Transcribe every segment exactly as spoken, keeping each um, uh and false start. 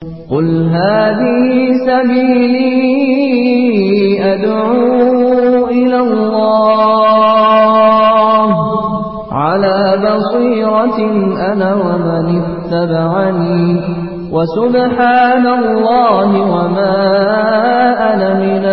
قل هذه سبيلي أدعو إلى الله على بصيرة أنا ومن اتبعني وسبحان الله وما أنا من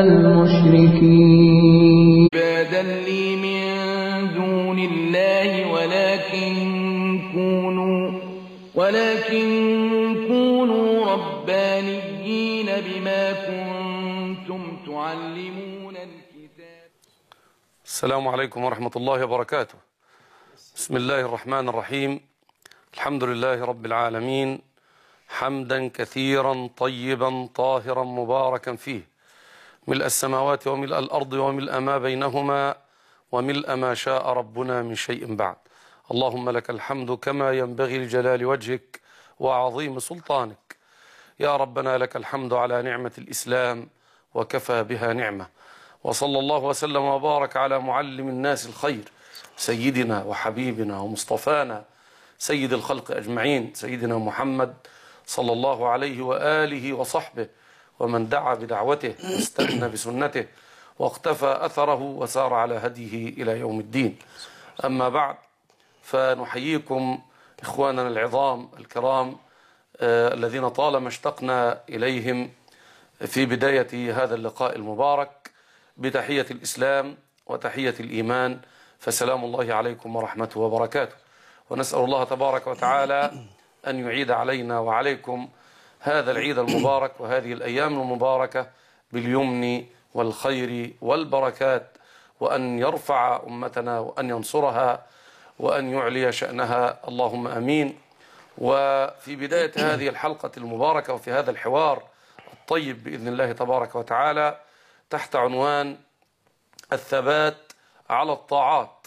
المشركين. عبادا لي من دون الله ولكن كونوا ولكن كونوا ربانيين بما كنتم تعلمون الكتاب. السلام عليكم ورحمة الله وبركاته. بسم الله الرحمن الرحيم. الحمد لله رب العالمين، حمدا كثيرا طيبا طاهرا مباركا فيه، ملء السماوات وملء الأرض وملء ما بينهما وملء ما شاء ربنا من شيء بعد. اللهم لك الحمد كما ينبغي لجلال وجهك وعظيم سلطانك. يا ربنا لك الحمد على نعمة الإسلام وكفى بها نعمة. وصلى الله وسلم وبارك على معلم الناس الخير سيدنا وحبيبنا ومصطفانا سيد الخلق أجمعين، سيدنا محمد صلى الله عليه وآله وصحبه ومن دعا بدعوته واستنى بسنته واقتفى أثره وسار على هديه إلى يوم الدين. أما بعد، فنحييكم إخواننا العظام الكرام آه الذين طالما اشتقنا إليهم في بداية هذا اللقاء المبارك بتحية الإسلام وتحية الإيمان، فسلام الله عليكم ورحمته وبركاته. ونسأل الله تبارك وتعالى أن يعيد علينا وعليكم هذا العيد المبارك وهذه الأيام المباركة باليمن والخير والبركات، وأن يرفع أمتنا وأن ينصرها وأن يعلي شأنها، اللهم أمين. وفي بداية هذه الحلقة المباركة وفي هذا الحوار الطيب بإذن الله تبارك وتعالى تحت عنوان الثبات على الطاعات،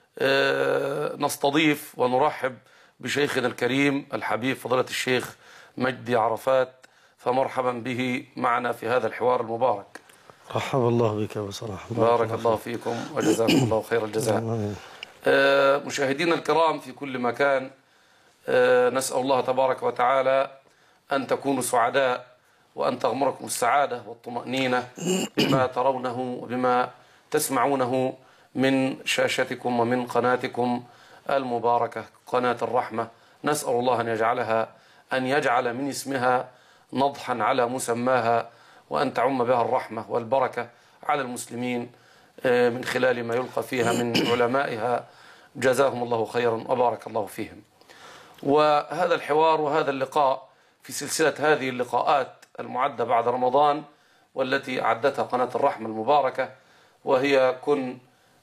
أه نستضيف ونرحب بشيخنا الكريم الحبيب فضيلة الشيخ مجدي عرفات، فمرحبا به معنا في هذا الحوار المبارك. رحب الله بك وصراحة. بارك الله فيكم وجزاكم الله خير الجزاء. أه مشاهدينا الكرام في كل مكان، أه نسأل الله تبارك وتعالى أن تكونوا سعداء وأن تغمركم السعادة والطمأنينة بما ترونه وبما تسمعونه من شاشتكم ومن قناتكم المباركة قناة الرحمة. نسأل الله أن يجعلها أن يجعل من اسمها نضحا على مسماها، وأن تعم بها الرحمة والبركة على المسلمين من خلال ما يلقى فيها من علمائها، جزاهم الله خيرا وبارك الله فيهم. وهذا الحوار وهذا اللقاء في سلسلة هذه اللقاءات المعدة بعد رمضان والتي أعدتها قناة الرحمة المباركة، وهي كن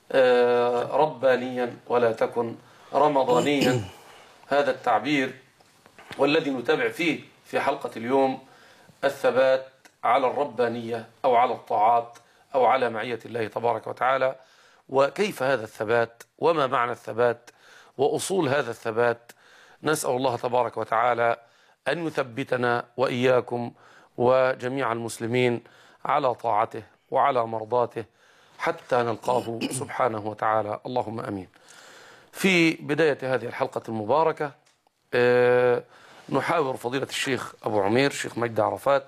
ربانيا ولا تكن رمضانيا، هذا التعبير والذي نتابع فيه في حلقة اليوم الثبات على الربانية أو على الطاعات أو على معية الله تبارك وتعالى، وكيف هذا الثبات وما معنى الثبات وأصول هذا الثبات. نسأل الله تبارك وتعالى أن يثبتنا وإياكم وجميع المسلمين على طاعته وعلى مرضاته حتى نلقاه سبحانه وتعالى، اللهم أمين. في بداية هذه الحلقة المباركة آه نحاور فضيلة الشيخ أبو عمير الشيخ مجدي عرفات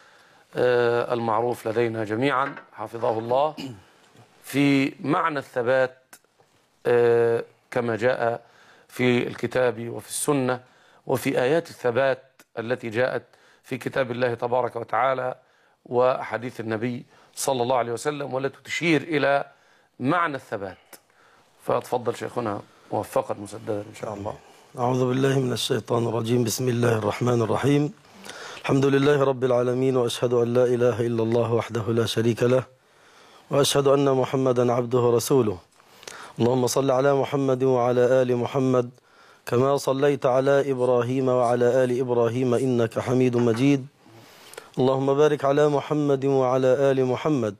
آه المعروف لدينا جميعا حفظه الله في معنى الثبات آه كما جاء في الكتاب وفي السنة وفي آيات الثبات التي جاءت في كتاب الله تبارك وتعالى وحديث النبي صلى الله عليه وسلم، والتي تشير إلى معنى الثبات. فتفضل شيخنا موفقا مسددا إن شاء الله. أعوذ بالله من الشيطان الرجيم. بسم الله الرحمن الرحيم. الحمد لله رب العالمين، وأشهد أن لا إله إلا الله وحده لا شريك له، وأشهد أن محمدا عبده ورسوله. اللهم صل على محمد وعلى آل محمد كما صليت على إبراهيم وعلى آل إبراهيم إنك حميد مجيد. اللهم بارك على محمد وعلى آل محمد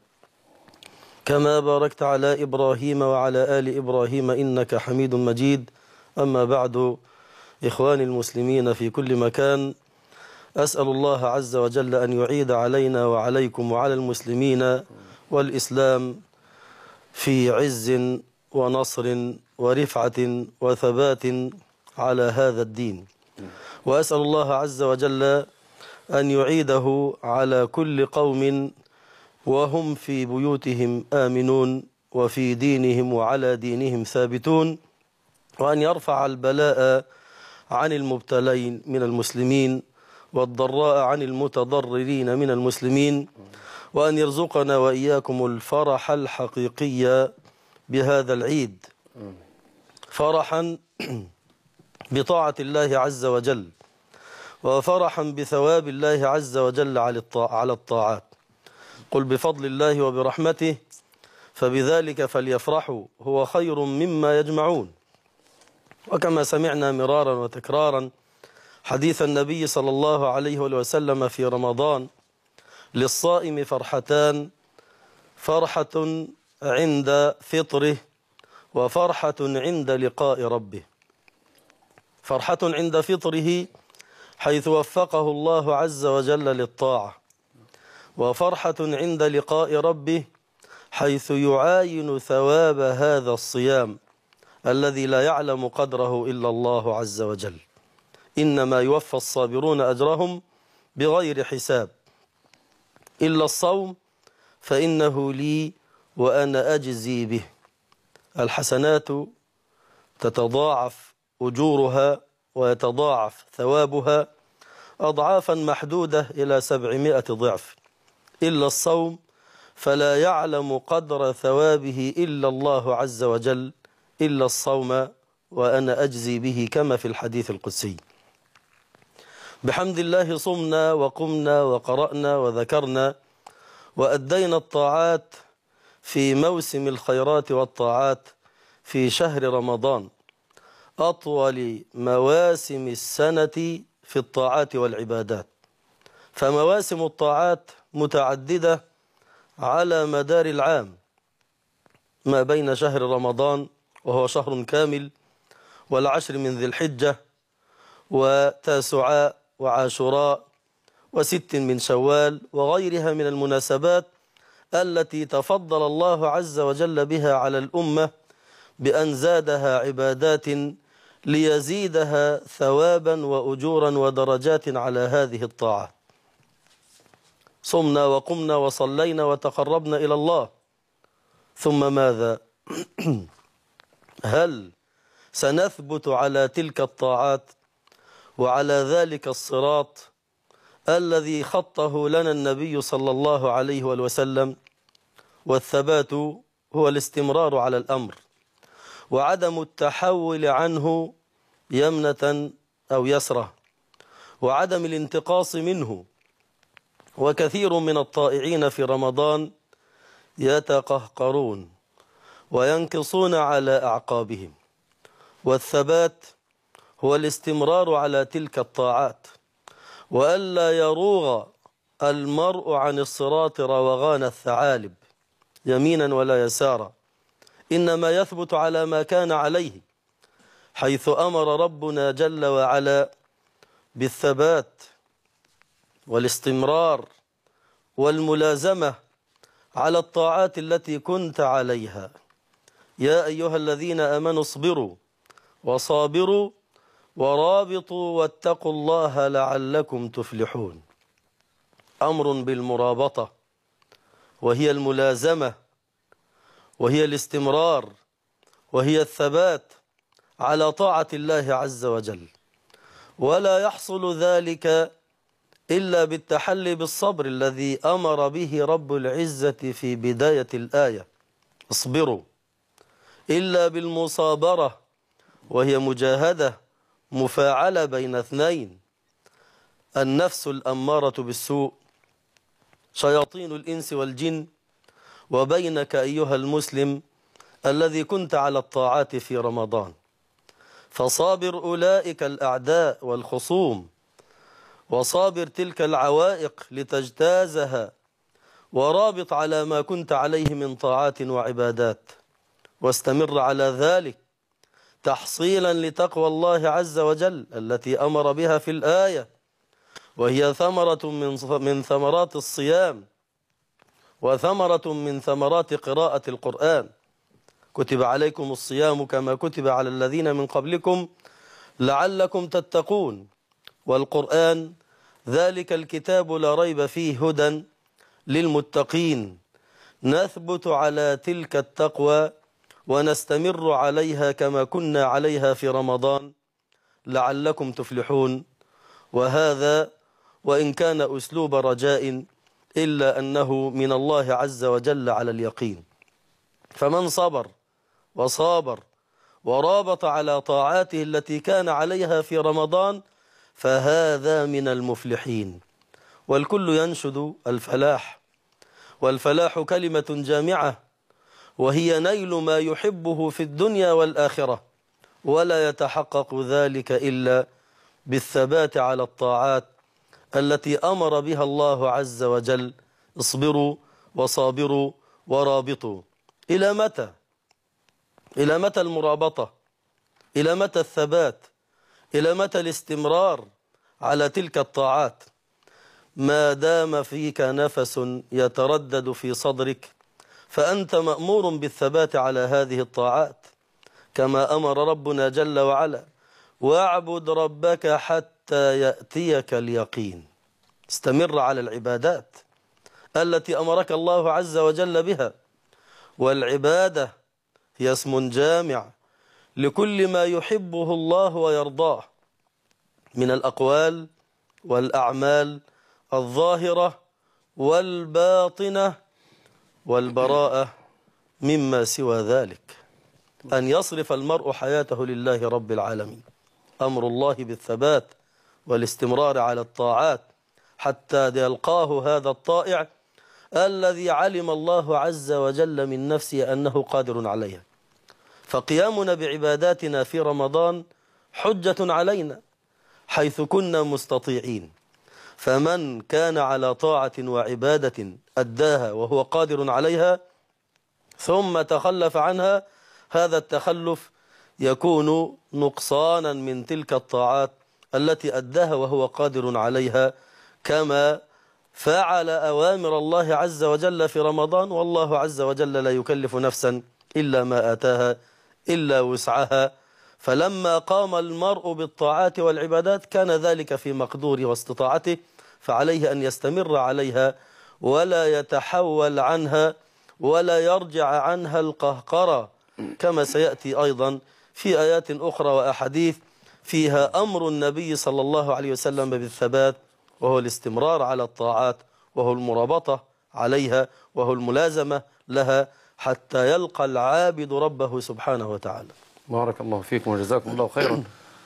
كما باركت على إبراهيم وعلى آل إبراهيم إنك حميد مجيد. أما بعد، إخواني المسلمين في كل مكان، أسأل الله عز وجل أن يعيد علينا وعليكم وعلى المسلمين والإسلام في عز ونصر ورفعة وثبات على هذا الدين. وأسأل الله عز وجل أن يعيده على كل قوم وهم في بيوتهم آمنون وفي دينهم وعلى دينهم ثابتون، وأن يرفع البلاء عن المبتلين من المسلمين والضراء عن المتضررين من المسلمين، وأن يرزقنا وإياكم الفرح الحقيقي بهذا العيد، فرحا بطاعة الله عز وجل، وفرحا بثواب الله عز وجل على الطاعات. قل بفضل الله وبرحمته فبذلك فليفرحوا هو خير مما يجمعون. وكما سمعنا مرارا وتكرارا حديث النبي صلى الله عليه وسلم في رمضان: للصائم فرحتان، فرحة عند فطره وفرحة عند لقاء ربه. فرحة عند فطره حيث وفقه الله عز وجل للطاعة، وفرحة عند لقاء ربه حيث يعاين ثواب هذا الصيام الذي لا يعلم قدره إلا الله عز وجل. إنما يوفى الصابرون أجرهم بغير حساب، إلا الصوم فإنه لي وأنا أجزي به. الحسنات تتضاعف أجورها ويتضاعف ثوابها أضعافا محدودة إلى سبعمائة ضعف، إلا الصوم فلا يعلم قدر ثوابه إلا الله عز وجل، إلا الصوم وأنا أجزي به، كما في الحديث القدسي. بحمد الله صمنا وقمنا وقرأنا وذكرنا وأدينا الطاعات في موسم الخيرات والطاعات في شهر رمضان، أطول مواسم السنة في الطاعات والعبادات. فمواسم الطاعات متعددة على مدار العام، ما بين شهر رمضان وهو شهر كامل، والعشر من ذي الحجة، وتاسعاء وعاشوراء وست من شوال وغيرها من المناسبات التي تفضل الله عز وجل بها على الأمة بأن زادها عبادات ليزيدها ثوابا وأجورا ودرجات على هذه الطاعة. صمنا وقمنا وصلينا وتقربنا إلى الله، ثم ماذا؟ هل سنثبت على تلك الطاعات وعلى ذلك الصراط الذي خطه لنا النبي صلى الله عليه وسلم؟ والثبات هو الاستمرار على الأمر وعدم التحول عنه يمنة أو يسرة، وعدم الانتقاص منه. وكثير من الطائعين في رمضان يتقهقرون وينكصون على أعقابهم، والثبات هو الاستمرار على تلك الطاعات، وألا يروغ المرء عن الصراط روغان الثعالب يمينا ولا يسارا، إنما يثبت على ما كان عليه، حيث أمر ربنا جل وعلا بالثبات والاستمرار والملازمة على الطاعات التي كنت عليها. يا أيها الذين آمنوا اصبروا وصابروا ورابطوا واتقوا الله لعلكم تفلحون. أمر بالمرابطة، وهي الملازمة، وهي الاستمرار، وهي الثبات على طاعة الله عز وجل، ولا يحصل ذلك إلا بالتحلي بالصبر الذي أمر به رب العزة في بداية الآية: اصبروا، إلا بالمصابرة، وهي مجاهدة مفاعلة بين اثنين: النفس الأمارة بالسوء، شياطين الإنس والجن، وبينك أيها المسلم الذي كنت على الطاعات في رمضان. فصابر أولئك الأعداء والخصوم، وصابر تلك العوائق لتجتازها، ورابط على ما كنت عليه من طاعات وعبادات، واستمر على ذلك تحصيلا لتقوى الله عز وجل التي أمر بها في الآية، وهي ثمرة من ثمرات الصيام وثمرة من ثمرات قراءة القرآن. كتب عليكم الصيام كما كتب على الذين من قبلكم لعلكم تتقون. والقرآن ذلك الكتاب لا ريب فيه هدى للمتقين. نثبت على تلك التقوى ونستمر عليها كما كنا عليها في رمضان لعلكم تفلحون. وهذا وإن كان أسلوب رجاء إلا أنه من الله عز وجل على اليقين. فمن صبر وصابر ورابط على طاعاته التي كان عليها في رمضان فهذا من المفلحين. والكل ينشد الفلاح، والفلاح كلمة جامعة، وهي نيل ما يحبه في الدنيا والآخرة، ولا يتحقق ذلك إلا بالثبات على الطاعات التي أمر بها الله عز وجل. اصبروا وصابروا ورابطوا. إلى متى؟ إلى متى المرابطة؟ إلى متى الثبات؟ إلى متى الاستمرار على تلك الطاعات؟ ما دام فيك نفس يتردد في صدرك فأنت مأمور بالثبات على هذه الطاعات كما أمر ربنا جل وعلا: واعبد ربك حتى يأتيك اليقين. استمر على العبادات التي أمرك الله عز وجل بها. والعبادة هي اسم جامع لكل ما يحبه الله ويرضاه من الأقوال والأعمال الظاهرة والباطنة والبراءة مما سوى ذلك. أن يصرف المرء حياته لله رب العالمين. أمر الله بالثبات والاستمرار على الطاعات حتى يلقاه هذا الطائع الذي علم الله عز وجل من نفسه أنه قادر عليها. فقيامنا بعباداتنا في رمضان حجة علينا حيث كنا مستطيعين. فمن كان على طاعة وعبادة أداها وهو قادر عليها ثم تخلف عنها، هذا التخلف يكون نقصانا من تلك الطاعات التي أداها وهو قادر عليها، كما فعل أوامر الله عز وجل في رمضان. والله عز وجل لا يكلف نفسا إلا ما آتاها إلا وسعها. فلما قام المرء بالطاعات والعبادات كان ذلك في مقدوره واستطاعته، فعليه أن يستمر عليها ولا يتحول عنها ولا يرجع عنها القهقرة، كما سيأتي أيضا في آيات أخرى وأحاديث فيها أمر النبي صلى الله عليه وسلم بالثبات، وهو الاستمرار على الطاعات، وهو المرابطة عليها، وهو الملازمة لها حتى يلقى العابد ربه سبحانه وتعالى. بارك الله فيكم وجزاكم الله خيرا.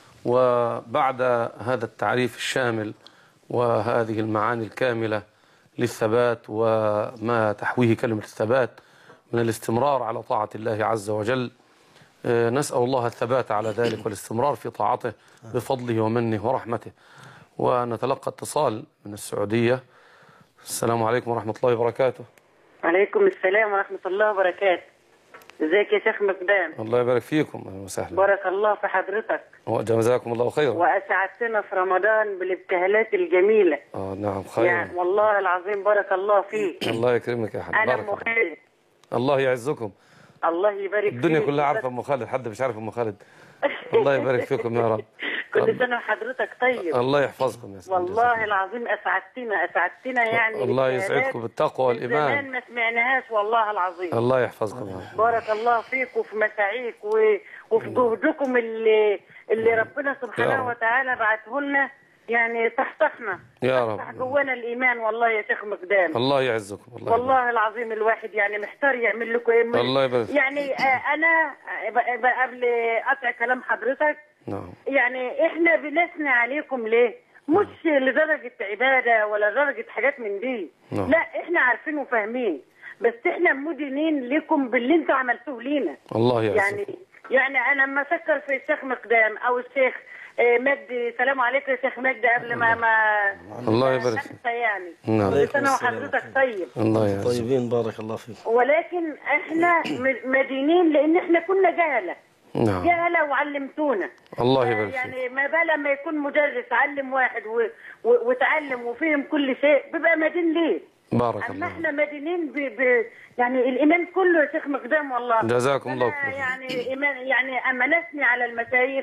وبعد هذا التعريف الشامل وهذه المعاني الكاملة للثبات وما تحويه كلمة الثبات من الاستمرار على طاعة الله عز وجل، نسأل الله الثبات على ذلك والاستمرار في طاعته بفضله ومنه ورحمته. ونتلقى اتصال من السعودية. السلام عليكم ورحمة الله وبركاته. عليكم السلام ورحمة الله وبركاته. ازيك يا شيخ مقدام؟ الله يبارك فيكم. اهلا وسهلا. بارك الله في حضرتك وجزاكم الله خيرا. وأسعدتنا في رمضان بالابتهالات الجميلة. اه نعم خير يعني والله العظيم بارك الله فيك. الله يكرمك يا حبيبي. أنا بارك أم خالد. الله يعزكم. الله يبارك فيك. الدنيا كلها عارفة أم خالد، حد مش عارف أم خالد. الله يبارك فيكم يا رب. كل سنة وحضرتك طيب. الله يحفظكم يا سيدي. والله العظيم أسعدتنا أسعدتنا يعني. الله يسعدكم بالتقوى والإيمان. زمان ما سمعناهاش والله العظيم. الله يحفظكم يا رب. بارك الله فيك وفي مساعيك و... وفي جهدكم اللي اللي ربنا سبحانه وتعالى بعته لنا، يعني تحتحنا يا رب. تحت جوانا الإيمان والله يا شيخ مقدام. الله يعزكم. الله والله يبارك. العظيم الواحد يعني محتار يعمل لكم ايه. الله يبارك. يعني آه أنا ب- قبل قطع كلام حضرتك، نعم. يعني احنا بنثني عليكم ليه؟ مش لدرجة عبادة ولا درجة حاجات من دي. نعم. لا احنا عارفين وفاهمين، بس احنا مدينين لكم باللي انتوا عملتوه لينا. الله يعزكم. يعني يعني انا لما افكر في الشيخ مقدام او الشيخ آه، مجدي، سلام عليكم يا شيخ مجدي، قبل ما ما الله يبارك فيك. أنسى يعني. نعم. كل سنة وحضرتك طيب. الله يعزكم. طيبين بارك الله فيك. ولكن احنا م- مدينين لان احنا كنا جهله. نعم. جهله وعلمتونا. الله يبارك فيك. يعني ما بال لما يكون مدرس علم واحد و... و... وتعلم وفهم كل شيء بيبقى مدين ليه؟ بارك اما الله. احنا مدينين ب... ب... يعني الايمان كله يا شيخ مقدام والله. جزاكم الله أنا خير. يعني ايمان، يعني اما نثني على المشايخ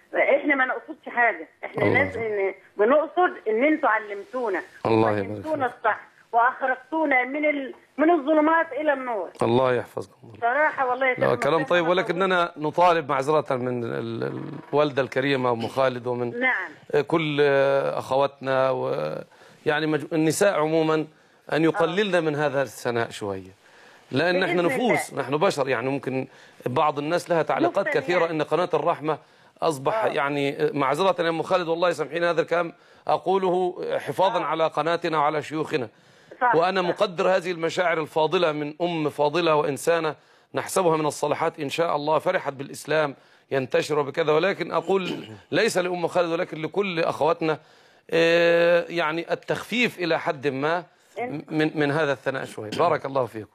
احنا ما نقصدش حاجه، احنا ناس إن بنقصد ان انتوا علمتونا الله يبارك علمتونا الصح واخرجتونا من ال... من الظلمات الى النور. الله يحفظكم. صراحه والله لا كلام طيب، ولكننا نطالب معذرة من ال- الوالدة الكريمة أم خالد ومن نعم كل أخواتنا ويعني مج... النساء عموما أن يقللن من هذا الثناء شوية، لأن احنا بإذن نفوس، الله. نحن بشر، يعني ممكن بعض الناس لها تعليقات نقطة كثيرة يعني. أن قناة الرحمة أصبح آه. يعني معذرة يا أم خالد، والله سامحين هذا الكلام أقوله حفاظا آه. على قناتنا وعلى شيوخنا، صح وأنا صح. مقدر هذه المشاعر الفاضلة من أم فاضلة وإنسانة نحسبها من الصالحات إن شاء الله، فرحت بالإسلام ينتشر بكذا، ولكن أقول ليس لأم خالد ولكن لكل أخواتنا يعني التخفيف إلى حد ما من من هذا الثناء شوي. بارك الله فيكم.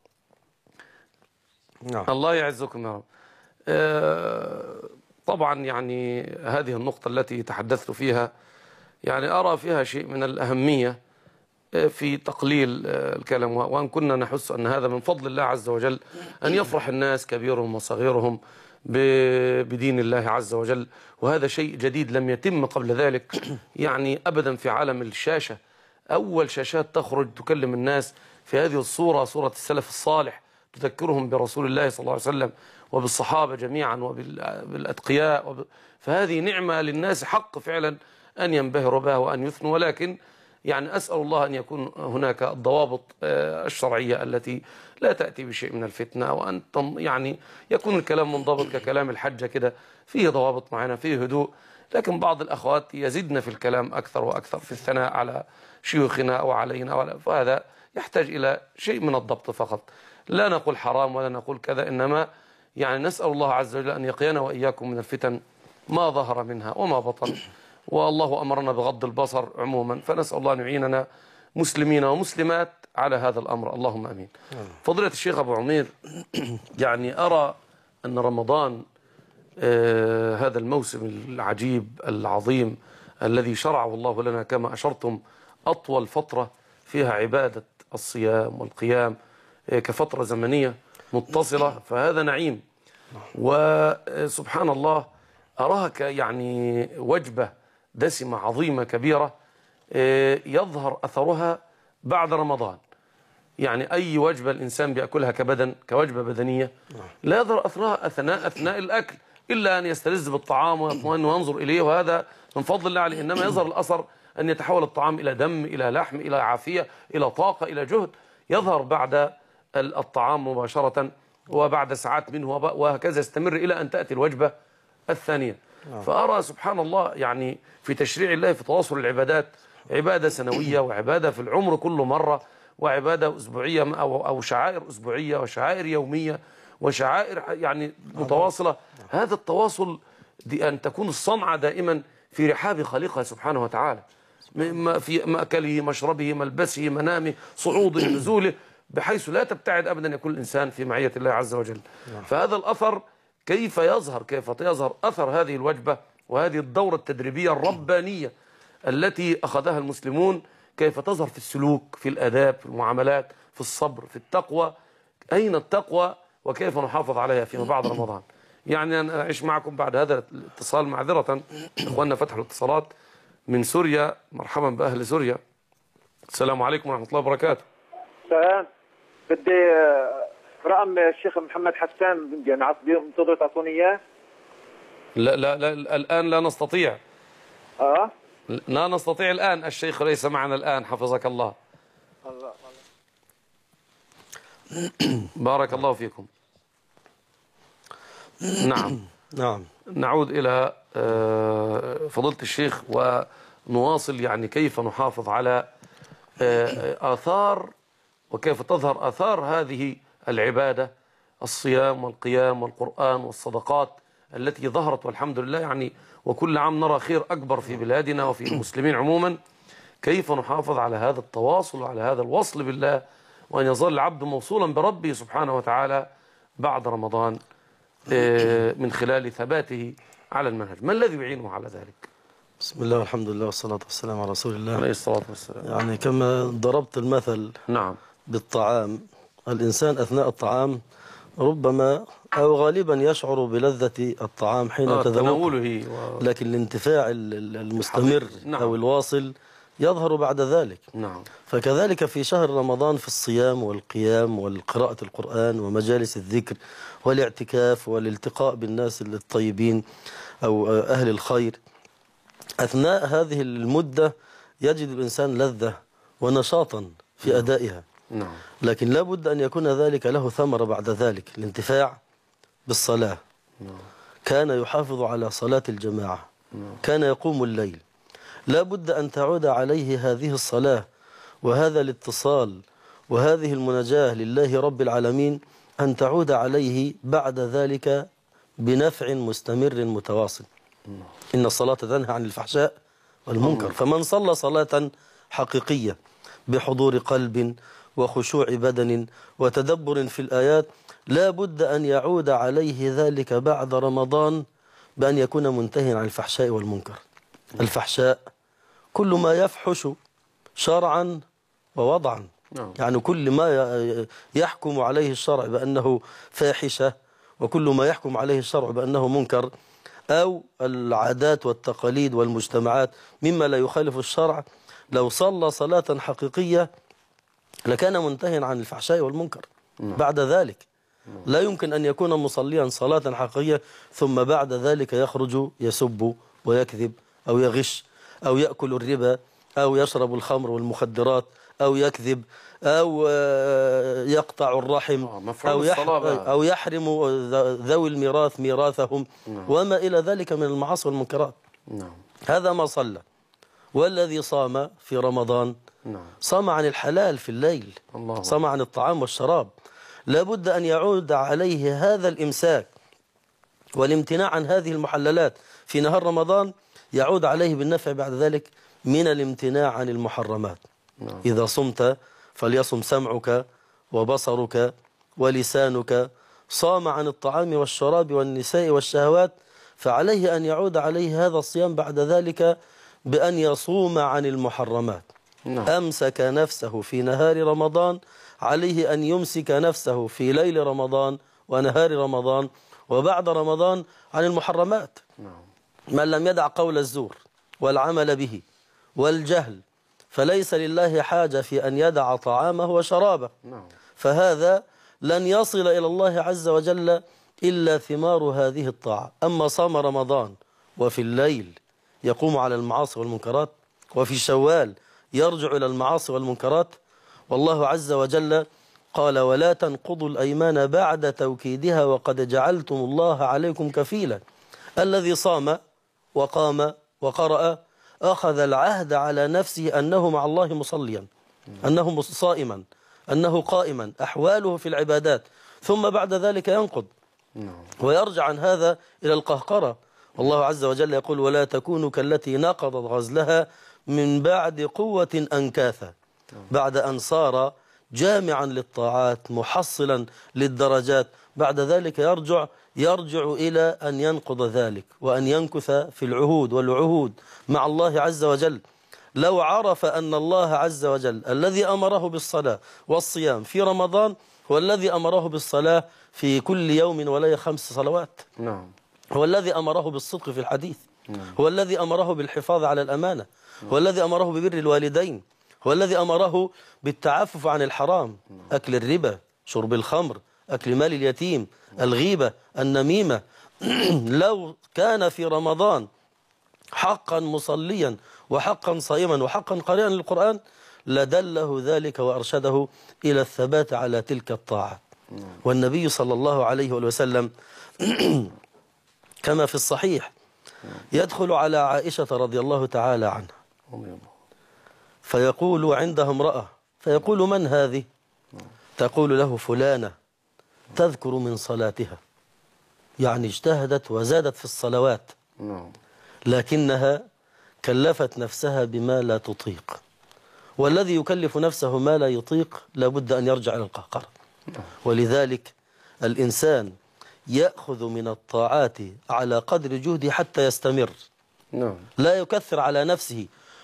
نعم. الله يعزكم يا رب. طبعا يعني هذه النقطة التي تحدثت فيها يعني أرى فيها شيء من الأهمية في تقليل الكلام، وأن كنا نحس أن هذا من فضل الله عز وجل، أن يفرح الناس كبيرهم وصغيرهم بدين الله عز وجل، وهذا شيء جديد لم يتم قبل ذلك يعني أبدا في عالم الشاشة. أول شاشات تخرج تكلم الناس في هذه الصورة، صورة السلف الصالح، تذكرهم برسول الله صلى الله عليه وسلم وبالصحابة جميعا وبالأتقياء وب... فهذه نعمة للناس حق فعلا أن ينبهروا بها وأن يثنوا، ولكن يعني أسأل الله أن يكون هناك الضوابط الشرعية التي لا تأتي بشيء من الفتنة، وأن يعني يكون الكلام منضبط ككلام الحجة كده، فيه ضوابط معينة، فيه هدوء. لكن بعض الأخوات يزدن في الكلام أكثر وأكثر في الثناء على شيوخنا أو علينا، ولا فهذا يحتاج إلى شيء من الضبط فقط. لا نقول حرام ولا نقول كذا، إنما يعني نسأل الله عز وجل أن يقينا وإياكم من الفتن ما ظهر منها وما بطن، والله أمرنا بغض البصر عموما، فنسأل الله أن يعيننا مسلمين ومسلمات على هذا الأمر، اللهم أمين. فضيلة الشيخ أبو عمير، يعني أرى أن رمضان آه هذا الموسم العجيب العظيم الذي شرعه الله لنا كما أشرتم أطول فترة فيها عبادة الصيام والقيام آه كفترة زمنية متصلة، فهذا نعيم. وسبحان الله أراها يعني وجبة دسمة عظيمة كبيرة يظهر أثرها بعد رمضان. يعني أي وجبة الإنسان بيأكلها كبدن كوجبة بدنية لا يظهر أثرها أثناء أثناء الأكل، إلا أن يستلذ بالطعام ويطمئن وينظر إليه، وهذا من فضل الله عليه. إنما يظهر الأثر أن يتحول الطعام إلى دم، إلى لحم، إلى عافية، إلى طاقة، إلى جهد، يظهر بعد الطعام مباشرة وبعد ساعات منه، وهكذا يستمر إلى أن تأتي الوجبة الثانية. فأرى سبحان الله يعني في تشريع الله في تواصل العبادات، عبادة سنوية وعبادة في العمر كل مرة، وعبادة أسبوعية أو أو شعائر أسبوعية وشعائر يومية وشعائر يعني متواصلة. هذا التواصل دي أن تكون الصنعة دائما في رحاب خالقها سبحانه وتعالى، في مأكله مشربه ملبسه منامه صعوده نزوله، بحيث لا تبتعد أبدا يكون الإنسان في معية الله عز وجل. فهذا الأثر كيف يظهر كيف يظهر أثر هذه الوجبة وهذه الدورة التدريبية الربانية التي أخذها المسلمون، كيف تظهر في السلوك، في الآداب، في المعاملات، في الصبر، في التقوى. أين التقوى وكيف نحافظ عليها فيما بعد رمضان؟ يعني أنا أعيش معكم بعد هذا الاتصال معذرة، إخواننا فتحوا الاتصالات من سوريا. مرحبا بأهل سوريا. السلام عليكم ورحمة الله وبركاته. السلام. بدي رقم الشيخ محمد حسان، يعني عصبي، تقدروا تعطوني اياه؟ لا لا لا الآن لا نستطيع. اه لا نستطيع الآن، الشيخ ليس معنا الآن حفظك الله. الله بارك الله فيكم. نعم نعم نعود إلى فضيلة الشيخ ونواصل يعني كيف نحافظ على آثار وكيف تظهر آثار هذه العبادة، الصيام والقيام والقرآن والصدقات التي ظهرت والحمد لله، يعني وكل عام نرى خير أكبر في بلادنا وفي المسلمين عموما. كيف نحافظ على هذا التواصل وعلى هذا الوصل بالله، وأن يظل العبد موصولا بربه سبحانه وتعالى بعد رمضان من خلال ثباته على المنهج. ما الذي يعينه على ذلك؟ بسم الله والحمد لله والصلاة والسلام على رسول الله عليه الصلاة والسلام. يعني كما ضربت المثل نعم بالطعام، الإنسان أثناء الطعام ربما أو غالبا يشعر بلذة الطعام حين آه تذوقه، و... لكن الانتفاع المستمر نعم. أو الواصل يظهر بعد ذلك. نعم. فكذلك في شهر رمضان في الصيام والقيام والقراءة القرآن ومجالس الذكر والاعتكاف والالتقاء بالناس الطيبين أو أهل الخير، أثناء هذه المدة يجد الإنسان لذة ونشاطا في أدائها. نعم. لكن لا بد أن يكون ذلك له ثمرة بعد ذلك، الانتفاع بالصلاة. نعم. كان يحافظ على صلاة الجماعة. نعم. كان يقوم الليل. لا بد أن تعود عليه هذه الصلاة وهذا الاتصال وهذه المناجاة لله رب العالمين، أن تعود عليه بعد ذلك بنفع مستمر متواصل. نعم. إن الصلاة تنهى عن الفحشاء والمنكر. فمن صلى صلاة حقيقية بحضور قلب وخشوع بدن وتدبر في الآيات، لا بد أن يعود عليه ذلك بعد رمضان بأن يكون منتهيا عن الفحشاء والمنكر. الفحشاء كل ما يفحش شرعا ووضعا، يعني كل ما يحكم عليه الشرع بأنه فاحشة، وكل ما يحكم عليه الشرع بأنه منكر، أو العادات والتقاليد والمجتمعات مما لا يخالف الشرع. لو صلى صلاة حقيقية لكان منتهيا عن الفحشاء والمنكر. بعد ذلك لا يمكن أن يكون مصليا صلاة حقيقية ثم بعد ذلك يخرج يسب ويكذب أو يغش أو يأكل الربا أو يشرب الخمر والمخدرات أو يكذب أو يقطع الرحم أو, أو يحرم ذوي الميراث ميراثهم وما إلى ذلك من المعاصي والمنكرات. هذا ما صلى. والذي صام في رمضان صام عن الحلال في الليل، صام عن الطعام والشراب. لا بد أن يعود عليه هذا الإمساك والامتناع عن هذه المحللات في نهار رمضان، يعود عليه بالنفع بعد ذلك من الامتناع عن المحرمات. نعم. إذا صمت فليصم سمعك وبصرك ولسانك. صام عن الطعام والشراب والنساء والشهوات، فعليه أن يعود عليه هذا الصيام بعد ذلك بأن يصوم عن المحرمات. نعم. أمسك نفسه في نهار رمضان، عليه أن يمسك نفسه في ليل رمضان ونهار رمضان وبعد رمضان عن المحرمات. نعم. من لم يدع قول الزور والعمل به والجهل فليس لله حاجة في أن يدع طعامه وشرابه. نعم. فهذا لن يصل إلى الله عز وجل إلا ثمار هذه الطاعة. أما صام رمضان وفي الليل يقوم على المعاصي والمنكرات، وفي شوال يرجع إلى المعاصي والمنكرات، والله عز وجل قال: ولا تنقضوا الأيمان بعد توكيدها وقد جعلتم الله عليكم كفيلا. الذي صام وقام وقرأ أخذ العهد على نفسه أنه مع الله مصليا، أنه صائما، أنه قائما، أحواله في العبادات، ثم بعد ذلك ينقض ويرجع عن هذا إلى القهقرة. والله عز وجل يقول: ولا تكونوا كالتي نقضت غزلها من بعد قوة أنكاثا. بعد أن صار جامعا للطاعات محصلا للدرجات، بعد ذلك يرجع يرجع إلى أن ينقض ذلك وأن ينكث في العهود والعهود مع الله عز وجل. لو عرف أن الله عز وجل الذي أمره بالصلاة والصيام في رمضان هو الذي أمره بالصلاة في كل يوم وليلة خمس صلوات. نعم. هو الذي أمره بالصدق في الحديث. نعم. هو الذي أمره بالحفاظ على الأمانة. نعم. هو الذي أمره ببر الوالدين. هو الذي أمره بالتعفف عن الحرام. نعم. أكل الربا، شرب الخمر، أكل مال اليتيم، الغيبة، النميمة. لو كان في رمضان حقا مصليا وحقا صائما وحقا قارئا للقرآن لدله ذلك وأرشده إلى الثبات على تلك الطاعة. والنبي صلى الله عليه وسلم كما في الصحيح يدخل على عائشة رضي الله تعالى عنها فيقول عندها امرأة، فيقول: من هذه؟ تقول له: فلانة تذكر من صلاتها، يعني اجتهدت وزادت في الصلوات، لكنها كلفت نفسها بما لا تطيق، والذي يكلف نفسه ما لا يطيق لابد أن يرجع إلى القهقرة. ولذلك الإنسان يأخذ من الطاعات على قدر جهده حتى يستمر، لا يكثر على نفسه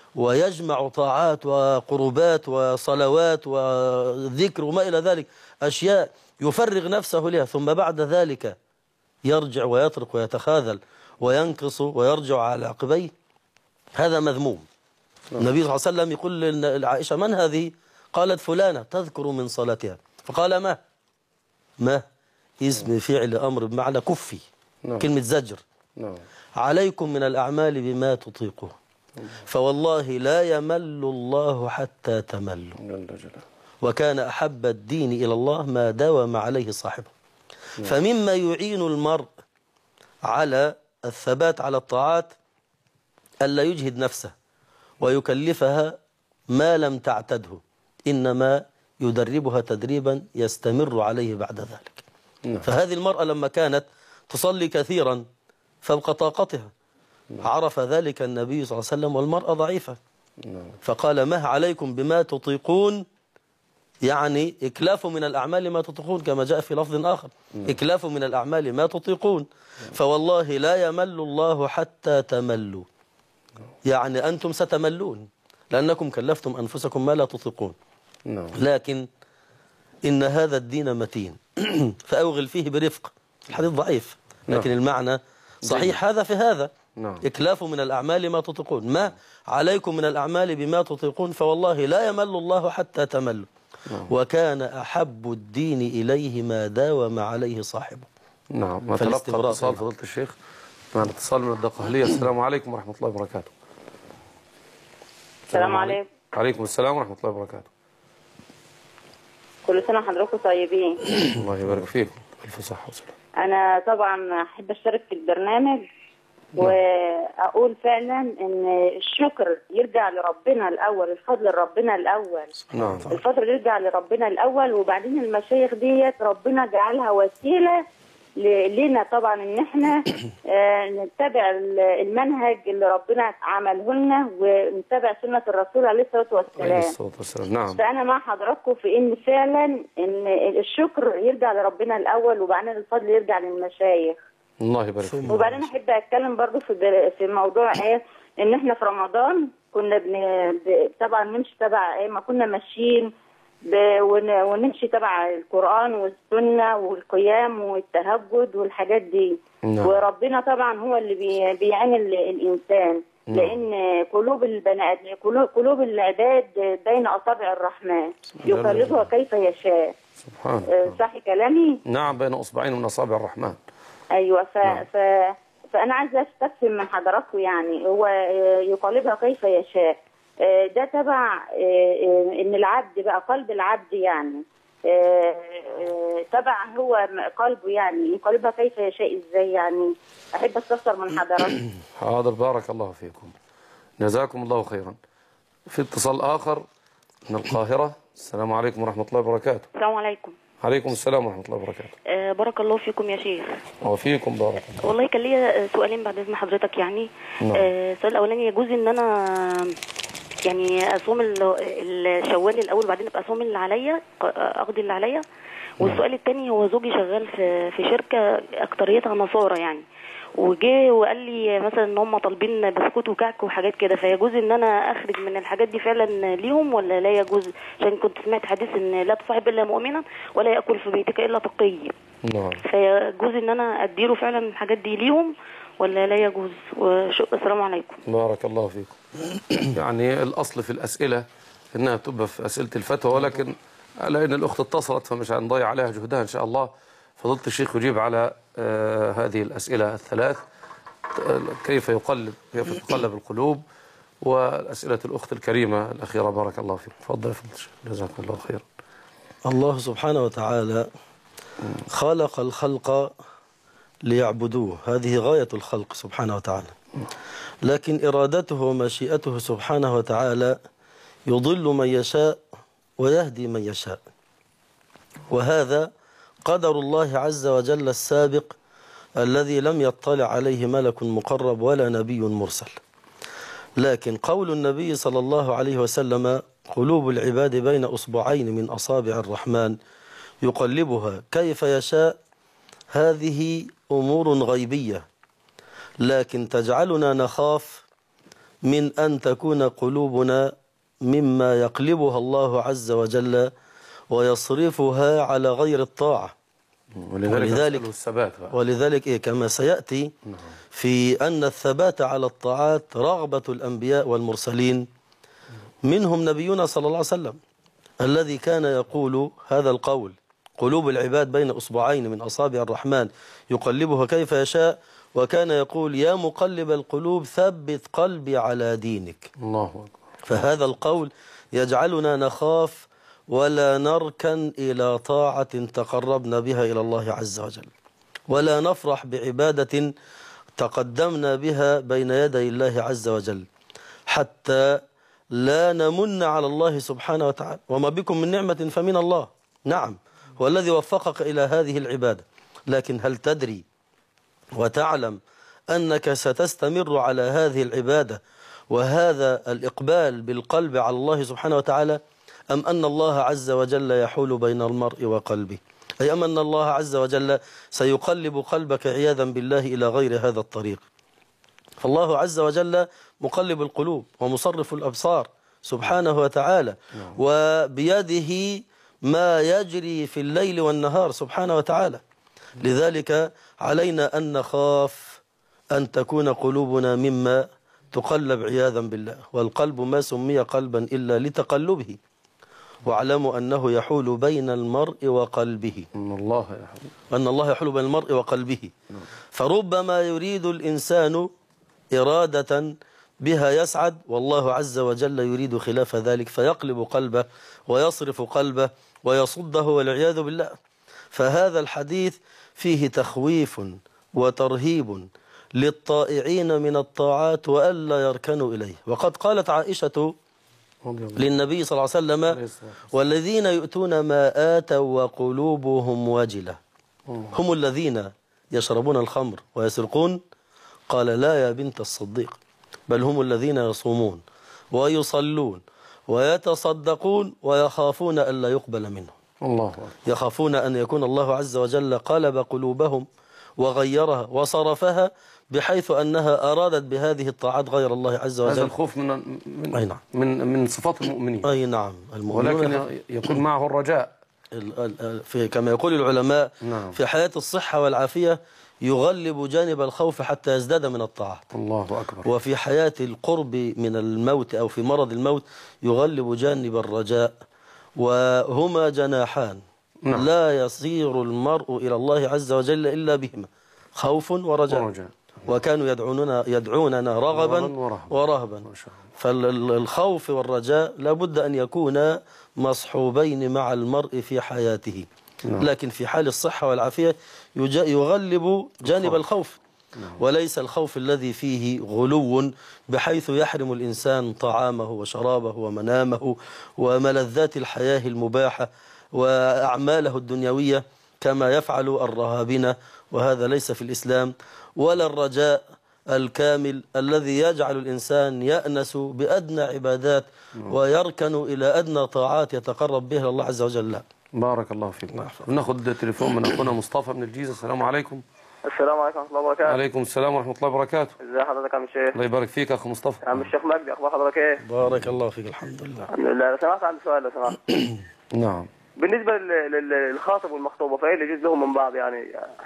ويجمع طاعات وقربات وصلوات وذكر وما إلى ذلك، أشياء يفرغ نفسه لها، ثم بعد ذلك يرجع ويترك ويتخاذل وينقص ويرجع على عقبيه، هذا مذموم. النبي صلى الله عليه وسلم يقول لعائشة: من هذه؟ قالت: فلانة تذكر من صلاتها. فقال: ما ما اسم فعل أمر بمعنى كفي، كلمة زجر. عليكم من الأعمال بما تطيقون، فوالله لا يمل الله حتى تملوا، وكان أحب الدين إلى الله ما داوم عليه صاحبه. فمما يعين المرء على الثبات على الطاعات ألا يجهد نفسه ويكلفها ما لم تعتده، إنما يدربها تدريبا يستمر عليه بعد ذلك. فهذه المرأة لما كانت تصلي كثيرا فوق طاقتها عرف ذلك النبي صلى الله عليه وسلم، والمرأة ضعيفة، فقال: ما عليكم بما تطيقون، يعني إكلاف من الأعمال ما تطيقون، كما جاء في لفظ آخر: إكلاف من الأعمال ما تطيقون، فوالله لا يمل الله حتى تملوا، يعني أنتم ستملون لأنكم كلفتم أنفسكم ما لا تطيقون، لكن إن هذا الدين متين فأوغل فيه برفق. الحديث ضعيف لكن المعنى صحيح، هذا في هذا. إكلاف من الأعمال ما تطيقون، ما عليكم من الأعمال بما تطيقون، فوالله لا يمل الله حتى تملوا، وكان أحب الدين إليه ما داوم عليه صاحبه. نعم. ما تلقى اتصال فضيلة الشيخ معنا اتصال من الدقهلية. السلام عليكم ورحمة الله وبركاته. السلام عليكم. عليكم السلام ورحمة الله وبركاته. كل سنة وحضراتكم طيبين. الله يبارك فيكم، ألف صحة وسلام. أنا طبعا أحب أشترك في البرنامج وأقول فعلا إن الشكر يرجع لربنا الأول، الفضل لربنا الأول. نعم. الفضل يرجع لربنا الأول، وبعدين المشايخ ديت ربنا جعلها وسيلة لنا طبعا ان احنا نتبع المنهج اللي ربنا عمله لنا ونتبع سنة الرسول عليه الصلاة والسلام. عليه الصلاة والسلام. نعم. فأنا مع حضراتكم في ان فعلا ان الشكر يرجع لربنا الأول، وبعدين الفضل يرجع للمشايخ. الله يبارك فيك. وبعدين احب اتكلم برضو في في موضوع ايه، ان احنا في رمضان كنا بن طبعا نمشي تبع ايه، ما كنا ماشيين ونمشي تبع القرآن والسنة والقيام والتهجد والحاجات دي. نعم. وربنا طبعا هو اللي بي بيعين الإنسان. نعم. لأن قلوب البنات قلوب, قلوب العباد بين أصابع الرحمن يقلبها كيف يشاء. سبحان الله. صح كلامي؟ نعم، بين أصبعين من أصابع الرحمن. أيوة. ف... نعم. ف... فأنا عايزة أستفهم من حضراتكم، يعني هو يقلبها كيف يشاء، ده تبع ان العبد بقى قلب العبد، يعني تبع هو قلبه، يعني يقلبها كيف يشاء ازاي، يعني احب استفسر من حضرتك. حاضر، بارك الله فيكم، جزاكم الله خيرا. في اتصال اخر من القاهرة. السلام عليكم ورحمة الله وبركاته. السلام عليكم. عليكم السلام ورحمة الله وبركاته. أه بارك الله فيكم يا شيخ. وفيكم بارك الله. والله كان ليا سؤالين بعد اذن حضرتك. يعني نعم. أه السؤال الاولاني، يجوز ان انا يعني اصوم الشوال الاول وبعدين ابقى اصوم اللي عليا، اقضي اللي عليا؟ والسؤال الثاني، هو زوجي شغال في في شركه اكتريتها نصارى يعني، وجه وقال لي مثلا ان هم طالبين بسكوت وكعك وحاجات كده، فيجوز ان انا اخرج من الحاجات دي فعلا ليهم ولا لا يجوز؟ عشان كنت سمعت حديث ان لا تصاحب الا مؤمنا ولا ياكل في بيتك الا تقي. نعم. فيجوز ان انا اديله فعلا الحاجات دي ليهم ولا لا يجوز؟ والسلام عليكم. بارك الله فيكم. يعني الأصل في الأسئلة إنها تبقى في أسئلة الفتوى، ولكن لأن الأخت اتصلت فمش هنضيع عليها جهدها إن شاء الله. فضلت الشيخ يجيب على آه هذه الأسئلة الثلاث، كيف يقلب كيف تقلب القلوب، والأسئلة الأخت الكريمة الأخيرة. بارك الله فيكم. تفضل يا فضل الشيخ، جزاكم الله خيرا. الله سبحانه وتعالى خلق الخلق ليعبدوه، هذه غاية الخلق سبحانه وتعالى، لكن إرادته ومشيئته سبحانه وتعالى يضل من يشاء ويهدي من يشاء، وهذا قدر الله عز وجل السابق الذي لم يطلع عليه ملك مقرب ولا نبي مرسل. لكن قول النبي صلى الله عليه وسلم: قلوب العباد بين أصبعين من أصابع الرحمن يقلبها كيف يشاء، هذه أمور غيبية، لكن تجعلنا نخاف من أن تكون قلوبنا مما يقلبها الله عز وجل ويصرفها على غير الطاعة. ولذلك الثبات ولذلك إيه كما سيأتي في أن الثبات على الطاعات رغبة الأنبياء والمرسلين، منهم نبينا صلى الله عليه وسلم الذي كان يقول هذا القول: قلوب العباد بين أصبعين من أصابع الرحمن يقلبها كيف يشاء، وكان يقول: يا مقلب القلوب ثبت قلبي على دينك. الله أكبر. فهذا القول يجعلنا نخاف ولا نركن إلى طاعة تقربنا بها إلى الله عز وجل، ولا نفرح بعبادة تقدمنا بها بين يدي الله عز وجل، حتى لا نمن على الله سبحانه وتعالى. وما بكم من نعمة فمن الله، نعم هو الذي وفقك إلى هذه العبادة، لكن هل تدري وتعلم أنك ستستمر على هذه العبادة وهذا الإقبال بالقلب على الله سبحانه وتعالى، أم أن الله عز وجل يحول بين المرء وقلبه؟ أي أم أن الله عز وجل سيقلب قلبك عياذا بالله إلى غير هذا الطريق؟ فالله عز وجل مقلب القلوب ومصرف الأبصار سبحانه وتعالى، وبيده ما يجري في الليل والنهار سبحانه وتعالى. لذلك علينا أن نخاف أن تكون قلوبنا مما تقلب عياذا بالله، والقلب ما سمي قلبا إلا لتقلبه، واعلموا أنه يحول بين المرء وقلبه، أن الله يحول أن الله يحول بين المرء وقلبه. فربما يريد الإنسان إرادة بها يسعد، والله عز وجل يريد خلاف ذلك، فيقلب قلبه ويصرف قلبه ويصده والعياذ بالله. فهذا الحديث فيه تخويف وترهيب للطائعين من الطاعات وألا يركنوا إليه. وقد قالت عائشة للنبي صلى الله عليه وسلم: والذين يؤتون ما آتوا وقلوبهم وجلة هم الذين يشربون الخمر ويسرقون. قال: لا يا بنت الصديق، بل هم الذين يصومون ويصلون ويتصدقون ويخافون ألا يقبل منهم. الله أكبر. يخافون أن يكون الله عز وجل قلب قلوبهم وغيرها وصرفها بحيث أنها أرادت بهذه الطاعات غير الله عز وجل. هذا الخوف من من أي نعم. من, من صفات المؤمنين. أي نعم. ولكن يكون معه الرجاء. في كما يقول العلماء نعم. في حياة الصحة والعافية يغلب جانب الخوف حتى يزداد من الطاعات. الله أكبر. وفي حياة القرب من الموت أو في مرض الموت يغلب جانب الرجاء، وهما جناحان نعم. لا يصير المرء إلى الله عز وجل إلا بهما، خوف ورجاء, ورجاء. وكانوا يدعوننا, يدعوننا رغبا ورهبا. فالخوف والرجاء لابد أن يكونا مصحوبين مع المرء في حياته نعم. لكن في حال الصحة والعافية يغلب جانب الخوف نعم. وليس الخوف الذي فيه غلو بحيث يحرم الإنسان طعامه وشرابه ومنامه وملذات الحياة المباحة وأعماله الدنيوية كما يفعل الرهابنة، وهذا ليس في الإسلام. ولا الرجاء الكامل الذي يجعل الإنسان يأنس بأدنى عبادات ويركن إلى أدنى طاعات يتقرب بها الله عز وجل. لا. بارك الله فيك. ناخذ تليفون من أخونا مصطفى من الجيزة. السلام عليكم. السلام عليكم ورحمة الله وبركاته. عليكم السلام ورحمة الله وبركاته. ازي حضرتك يا عم الشيخ؟ الله يبارك فيك يا أخو مصطفى. يا عم الشيخ مجدي، أخبار حضرتك إيه؟ بارك الله فيك. الحمد لله. الحمد لله. لو سمحت عندي سؤال لو سمحت. نعم. بالنسبة للخاطب والمخطوبة فإيه اللي يجوز لهم من بعض يعني؟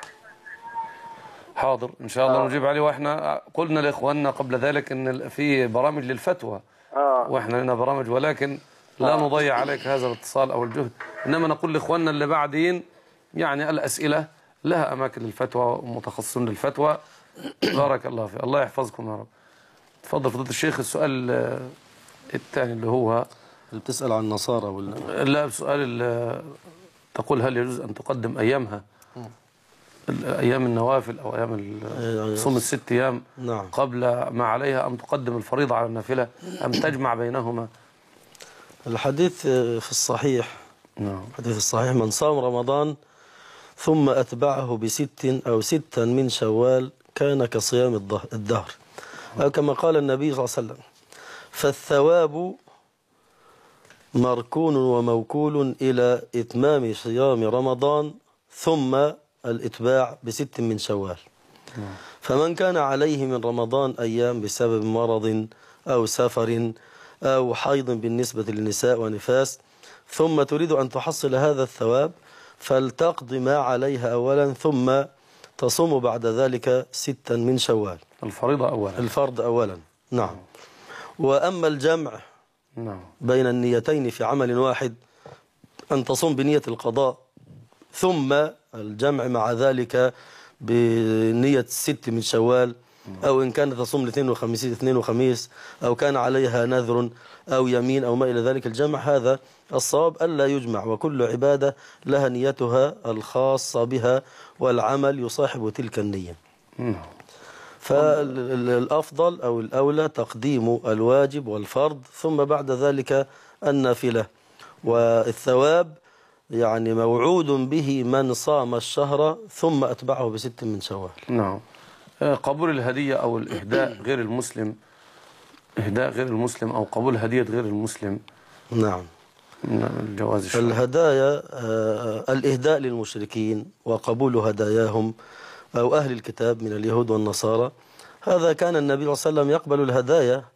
حاضر إن شاء الله آه. نجيب عليه. وإحنا قلنا لإخواننا قبل ذلك إن في برامج للفتوى آه. وإحنا لنا برامج، ولكن لا آه. نضيع عليك هذا الاتصال أو الجهد، إنما نقول لإخواننا اللي بعدين يعني الأسئلة لها أماكن للفتوى ومتخصصون للفتوى. بارك الله فيك. الله يحفظكم يا رب. تفضل فضيلة الشيخ. السؤال الثاني اللي هو اللي بتسأل عن النصارى ولا لا، سؤال تقول هل يجوز أن تقدم أيامها أيام النوافل أو أيام صوم الست أيام نعم. قبل ما عليها، أم تقدم الفريضة على النافلة، أم تجمع بينهما؟ الحديث في الصحيح نعم. الحديث الصحيح: من صام رمضان ثم أتبعه بست أو ستا من شوال كان كصيام الدهر، أو كما قال النبي صلى الله عليه وسلم: فالثواب مركون وموكول إلى إتمام صيام رمضان ثم الإتباع بست من شوال. فمن كان عليه من رمضان أيام بسبب مرض أو سفر أو حيض بالنسبة للنساء ونفاس، ثم تريد أن تحصل هذا الثواب، فلتقضي ما عليها أولا ثم تصوم بعد ذلك ستا من شوال. الفريضة أولا. الفرض أولا. نعم. وأما الجمع نعم. بين النيتين في عمل واحد، أن تصوم بنية القضاء ثم الجمع مع ذلك بنية الست من شوال، أو إن كانت تصوم الاثنين وخميس الاثنين وخميس، أو كان عليها نذر أو يمين أو ما إلى ذلك، الجمع هذا الصواب ألا يجمع، وكل عبادة لها نيتها الخاصة بها والعمل يصاحب تلك النية. فالأفضل أو الأولى تقديم الواجب والفرض ثم بعد ذلك النافلة، والثواب يعني موعود به من صام الشهر ثم أتبعه بست من شوال. نعم. قبول الهدية أو الإهداء غير المسلم، إهداء غير المسلم أو قبول هدية غير المسلم. نعم. الجواز الشرعي. الهدايا آه الإهداء للمشركين وقبول هداياهم أو أهل الكتاب من اليهود والنصارى، هذا كان النبي صلى الله عليه وسلم يقبل الهدايا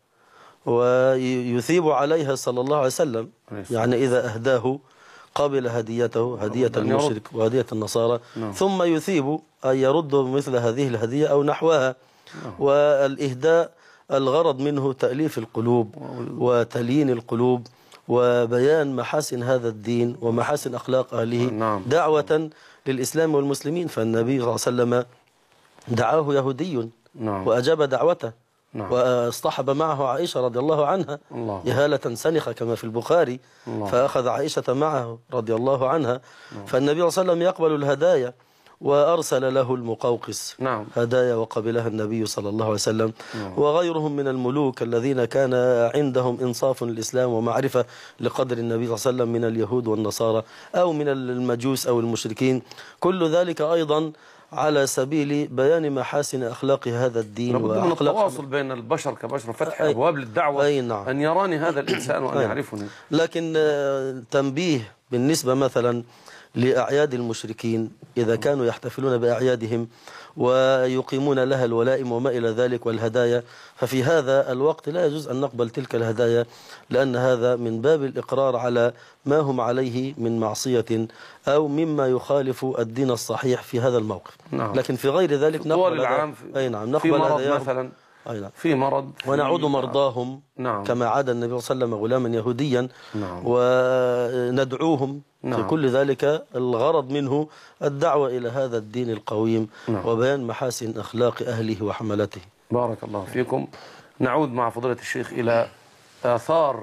ويثيب عليها صلى الله عليه وسلم. يعني إذا أهداه قبل هديته، هدية المشرك وهدية النصارى، نعم. ثم يثيب أن يرد مثل هذه الهدية أو نحوها. نعم. والإهداء الغرض منه تأليف القلوب وتليين القلوب وبيان محاسن هذا الدين ومحاسن أخلاق أهله. نعم. دعوة للإسلام والمسلمين، فالنبي صلى الله عليه وسلم دعاه يهودي. نعم. وأجاب دعوته. نعم. واصطحب معه عائشة رضي الله عنها إهالة سنخة كما في البخاري. الله. فأخذ عائشة معه رضي الله عنها. نعم. فالنبي صلى الله عليه وسلم يقبل الهدايا وأرسل له المقوقس. نعم. هدايا وقبلها النبي صلى الله عليه وسلم. نعم. وغيرهم من الملوك الذين كان عندهم إنصاف للإسلام ومعرفة لقدر النبي صلى الله عليه وسلم من اليهود والنصارى أو من المجوس أو المشركين، كل ذلك أيضا على سبيل بيان محاسن أخلاق هذا الدين وأخلاق التواصل بين البشر كبشر، فتح أي أبواب للدعوة. أي نعم. أن يراني هذا الإنسان وأن يعرفني. لكن تنبيه بالنسبة مثلا لأعياد المشركين، إذا كانوا يحتفلون بأعيادهم ويقيمون لها الولائم وما إلى ذلك والهدايا، ففي هذا الوقت لا يجوز أن نقبل تلك الهدايا، لأن هذا من باب الإقرار على ما هم عليه من معصية أو مما يخالف الدين الصحيح في هذا الموقف. نعم. لكن في غير ذلك نقبل العام في, أي نعم نقبل في مرض مثلا. أي نعم. في مرض ونعود مرضاهم. نعم. كما عاد النبي صلى الله عليه وسلم غلاما يهوديا. نعم. وندعوهم. نعم. في كل ذلك الغرض منه الدعوة إلى هذا الدين القويم. نعم. وبيان محاسن أخلاق أهله وحملته. بارك الله فيكم. نعود مع فضيلة الشيخ إلى آثار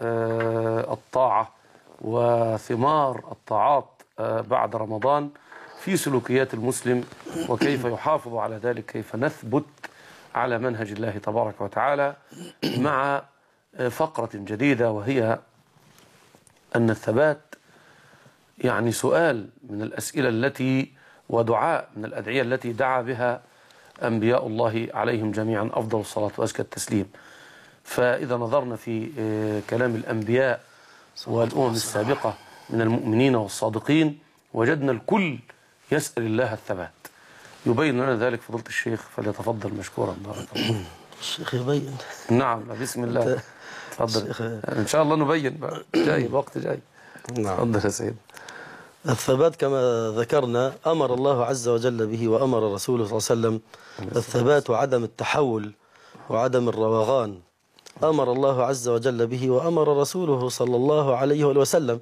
الطاعة وثمار الطاعات بعد رمضان في سلوكيات المسلم، وكيف يحافظ على ذلك، كيف نثبت على منهج الله تبارك وتعالى، مع فقرة جديدة وهي أن الثبات يعني سؤال من الأسئلة التي ودعاء من الأدعية التي دعا بها أنبياء الله عليهم جميعا أفضل الصلاة وأزكى التسليم. فإذا نظرنا في كلام الأنبياء والأمم السابقة من المؤمنين والصادقين وجدنا الكل يسأل الله الثبات. يبين لنا ذلك فضيلة الشيخ، فليتفضل مشكورا. بارك الله. الشيخ يبين. نعم بسم الله. تفضل. إن شاء الله نبين بقى. جاي الوقت جاي. نعم. تفضل يا سيدي. الثبات كما ذكرنا أمر الله عز وجل به وأمر رسوله صلى الله عليه وسلم. الثبات وعدم التحول وعدم الروغان أمر الله عز وجل به وأمر رسوله صلى الله عليه وسلم.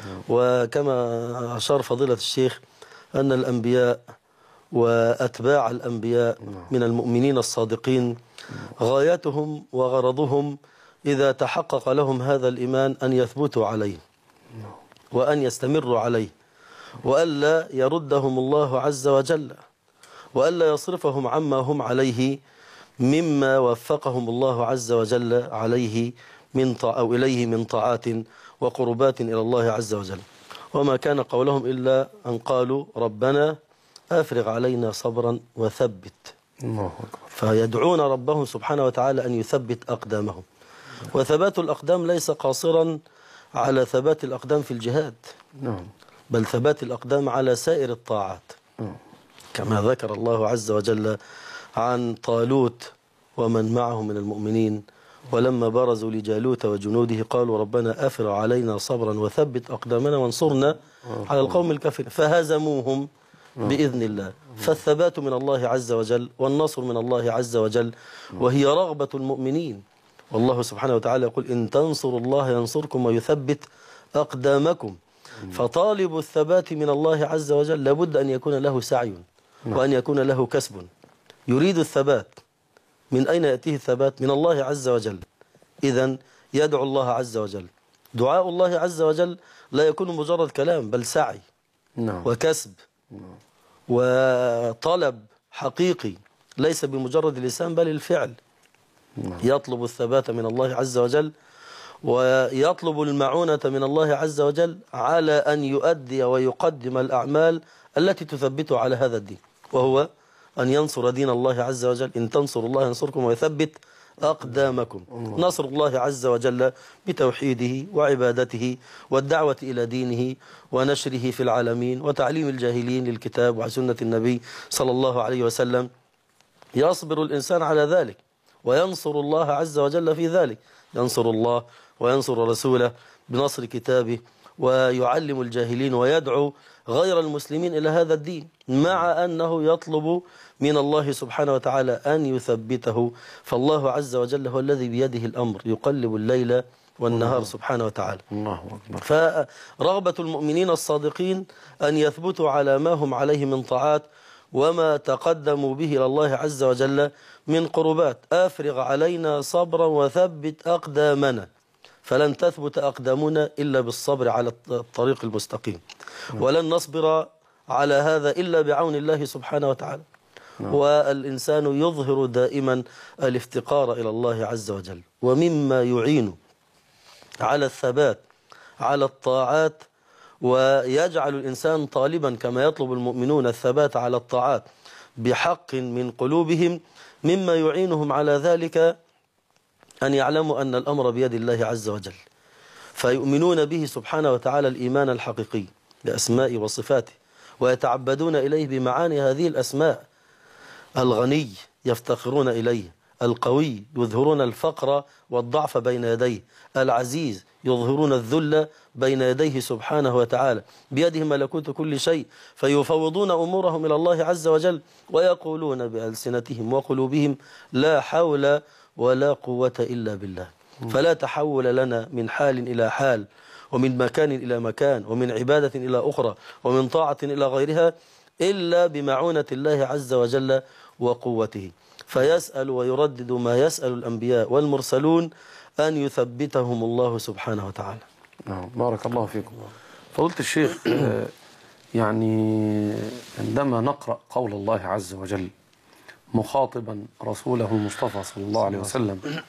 وكما أشار فضيلة الشيخ أن الأنبياء وأتباع الأنبياء من المؤمنين الصادقين غايتهم وغرضهم إذا تحقق لهم هذا الإيمان أن يثبتوا عليه وأن يستمروا عليه، وألا يردهم الله عز وجل، وألا يصرفهم عما هم عليه مما وفقهم الله عز وجل عليه من طاعة أو إليه من طاعات وقربات إلى الله عز وجل. وما كان قولهم إلا أن قالوا ربنا أفرغ علينا صبرا وثبت. الله أكبر. فيدعون ربهم سبحانه وتعالى أن يثبت أقدامهم. وثبات الأقدام ليس قاصرا على ثبات الأقدام في الجهاد، بل ثبات الأقدام على سائر الطاعات، كما ذكر الله عز وجل عن طالوت ومن معه من المؤمنين ولما برزوا لجالوت وجنوده قالوا ربنا أفرغ علينا صبرا وثبت أقدامنا وانصرنا على القوم الكافرين فهزموهم بإذن الله. فالثبات من الله عز وجل والنصر من الله عز وجل، وهي رغبة المؤمنين. والله سبحانه وتعالى يقول إن تنصروا الله ينصركم ويثبت أقدامكم. فطالب الثبات من الله عز وجل لابد أن يكون له سعي وأن يكون له كسب. يريد الثبات، من أين يأتيه الثبات؟ من الله عز وجل. إذن يدعو الله عز وجل. دعاء الله عز وجل لا يكون مجرد كلام، بل سعي وكسب وطلب حقيقي، ليس بمجرد اللسان بل الفعل. يطلب الثبات من الله عز وجل، ويطلب المعونة من الله عز وجل على أن يؤدي ويقدم الأعمال التي تثبته على هذا الدين، وهو أن ينصر دين الله عز وجل. إن تنصروا الله ينصركم ويثبت أقدامكم. نصر الله عز وجل بتوحيده وعبادته والدعوة إلى دينه ونشره في العالمين وتعليم الجاهلين للكتاب وسنة النبي صلى الله عليه وسلم. يصبر الإنسان على ذلك وينصر الله عز وجل في ذلك، ينصر الله وينصر رسوله بنصر كتابه، ويعلم الجاهلين ويدعو غير المسلمين إلى هذا الدين، مع أنه يطلب من الله سبحانه وتعالى أن يثبته. فالله عز وجل هو الذي بيده الأمر، يقلب الليل والنهار سبحانه وتعالى. الله أكبر. فرغبة المؤمنين الصادقين أن يثبتوا على ما هم عليه من طاعات وما تقدموا به إلى الله عز وجل من قربات. أفرغ علينا صبرا وثبت أقدامنا، فلن تثبت أقدامنا إلا بالصبر على الطريق المستقيم، ولن نصبر على هذا إلا بعون الله سبحانه وتعالى. والإنسان يظهر دائما الافتقار إلى الله عز وجل. ومما يعين على الثبات على الطاعات ويجعل الإنسان طالبا كما يطلب المؤمنون الثبات على الطاعات بحق من قلوبهم، مما يعينهم على ذلك أن يعلموا أن الأمر بيد الله عز وجل، فيؤمنون به سبحانه وتعالى الإيمان الحقيقي بأسماء وصفاته، ويتعبدون إليه بمعاني هذه الأسماء. الغني يفتقرون إليه، القوي يظهرون الفقر والضعف بين يديه، العزيز يظهرون الذل بين يديه سبحانه وتعالى، بيده ملكوت كل شيء، فيفوضون أمورهم إلى الله عز وجل ويقولون بألسنتهم وقلوبهم لا حول ولا قوة إلا بالله. فلا تحول لنا من حال إلى حال، ومن مكان إلى مكان، ومن عبادة إلى أخرى، ومن طاعة إلى غيرها، إلا بمعونة الله عز وجل وقوته. فيسأل ويردد ما يسأل الأنبياء والمرسلون أن يثبتهم الله سبحانه وتعالى. نعم، بارك الله فيكم. فضيلة الشيخ، يعني عندما نقرأ قول الله عز وجل مخاطبا رسوله المصطفى صلى الله عليه وسلم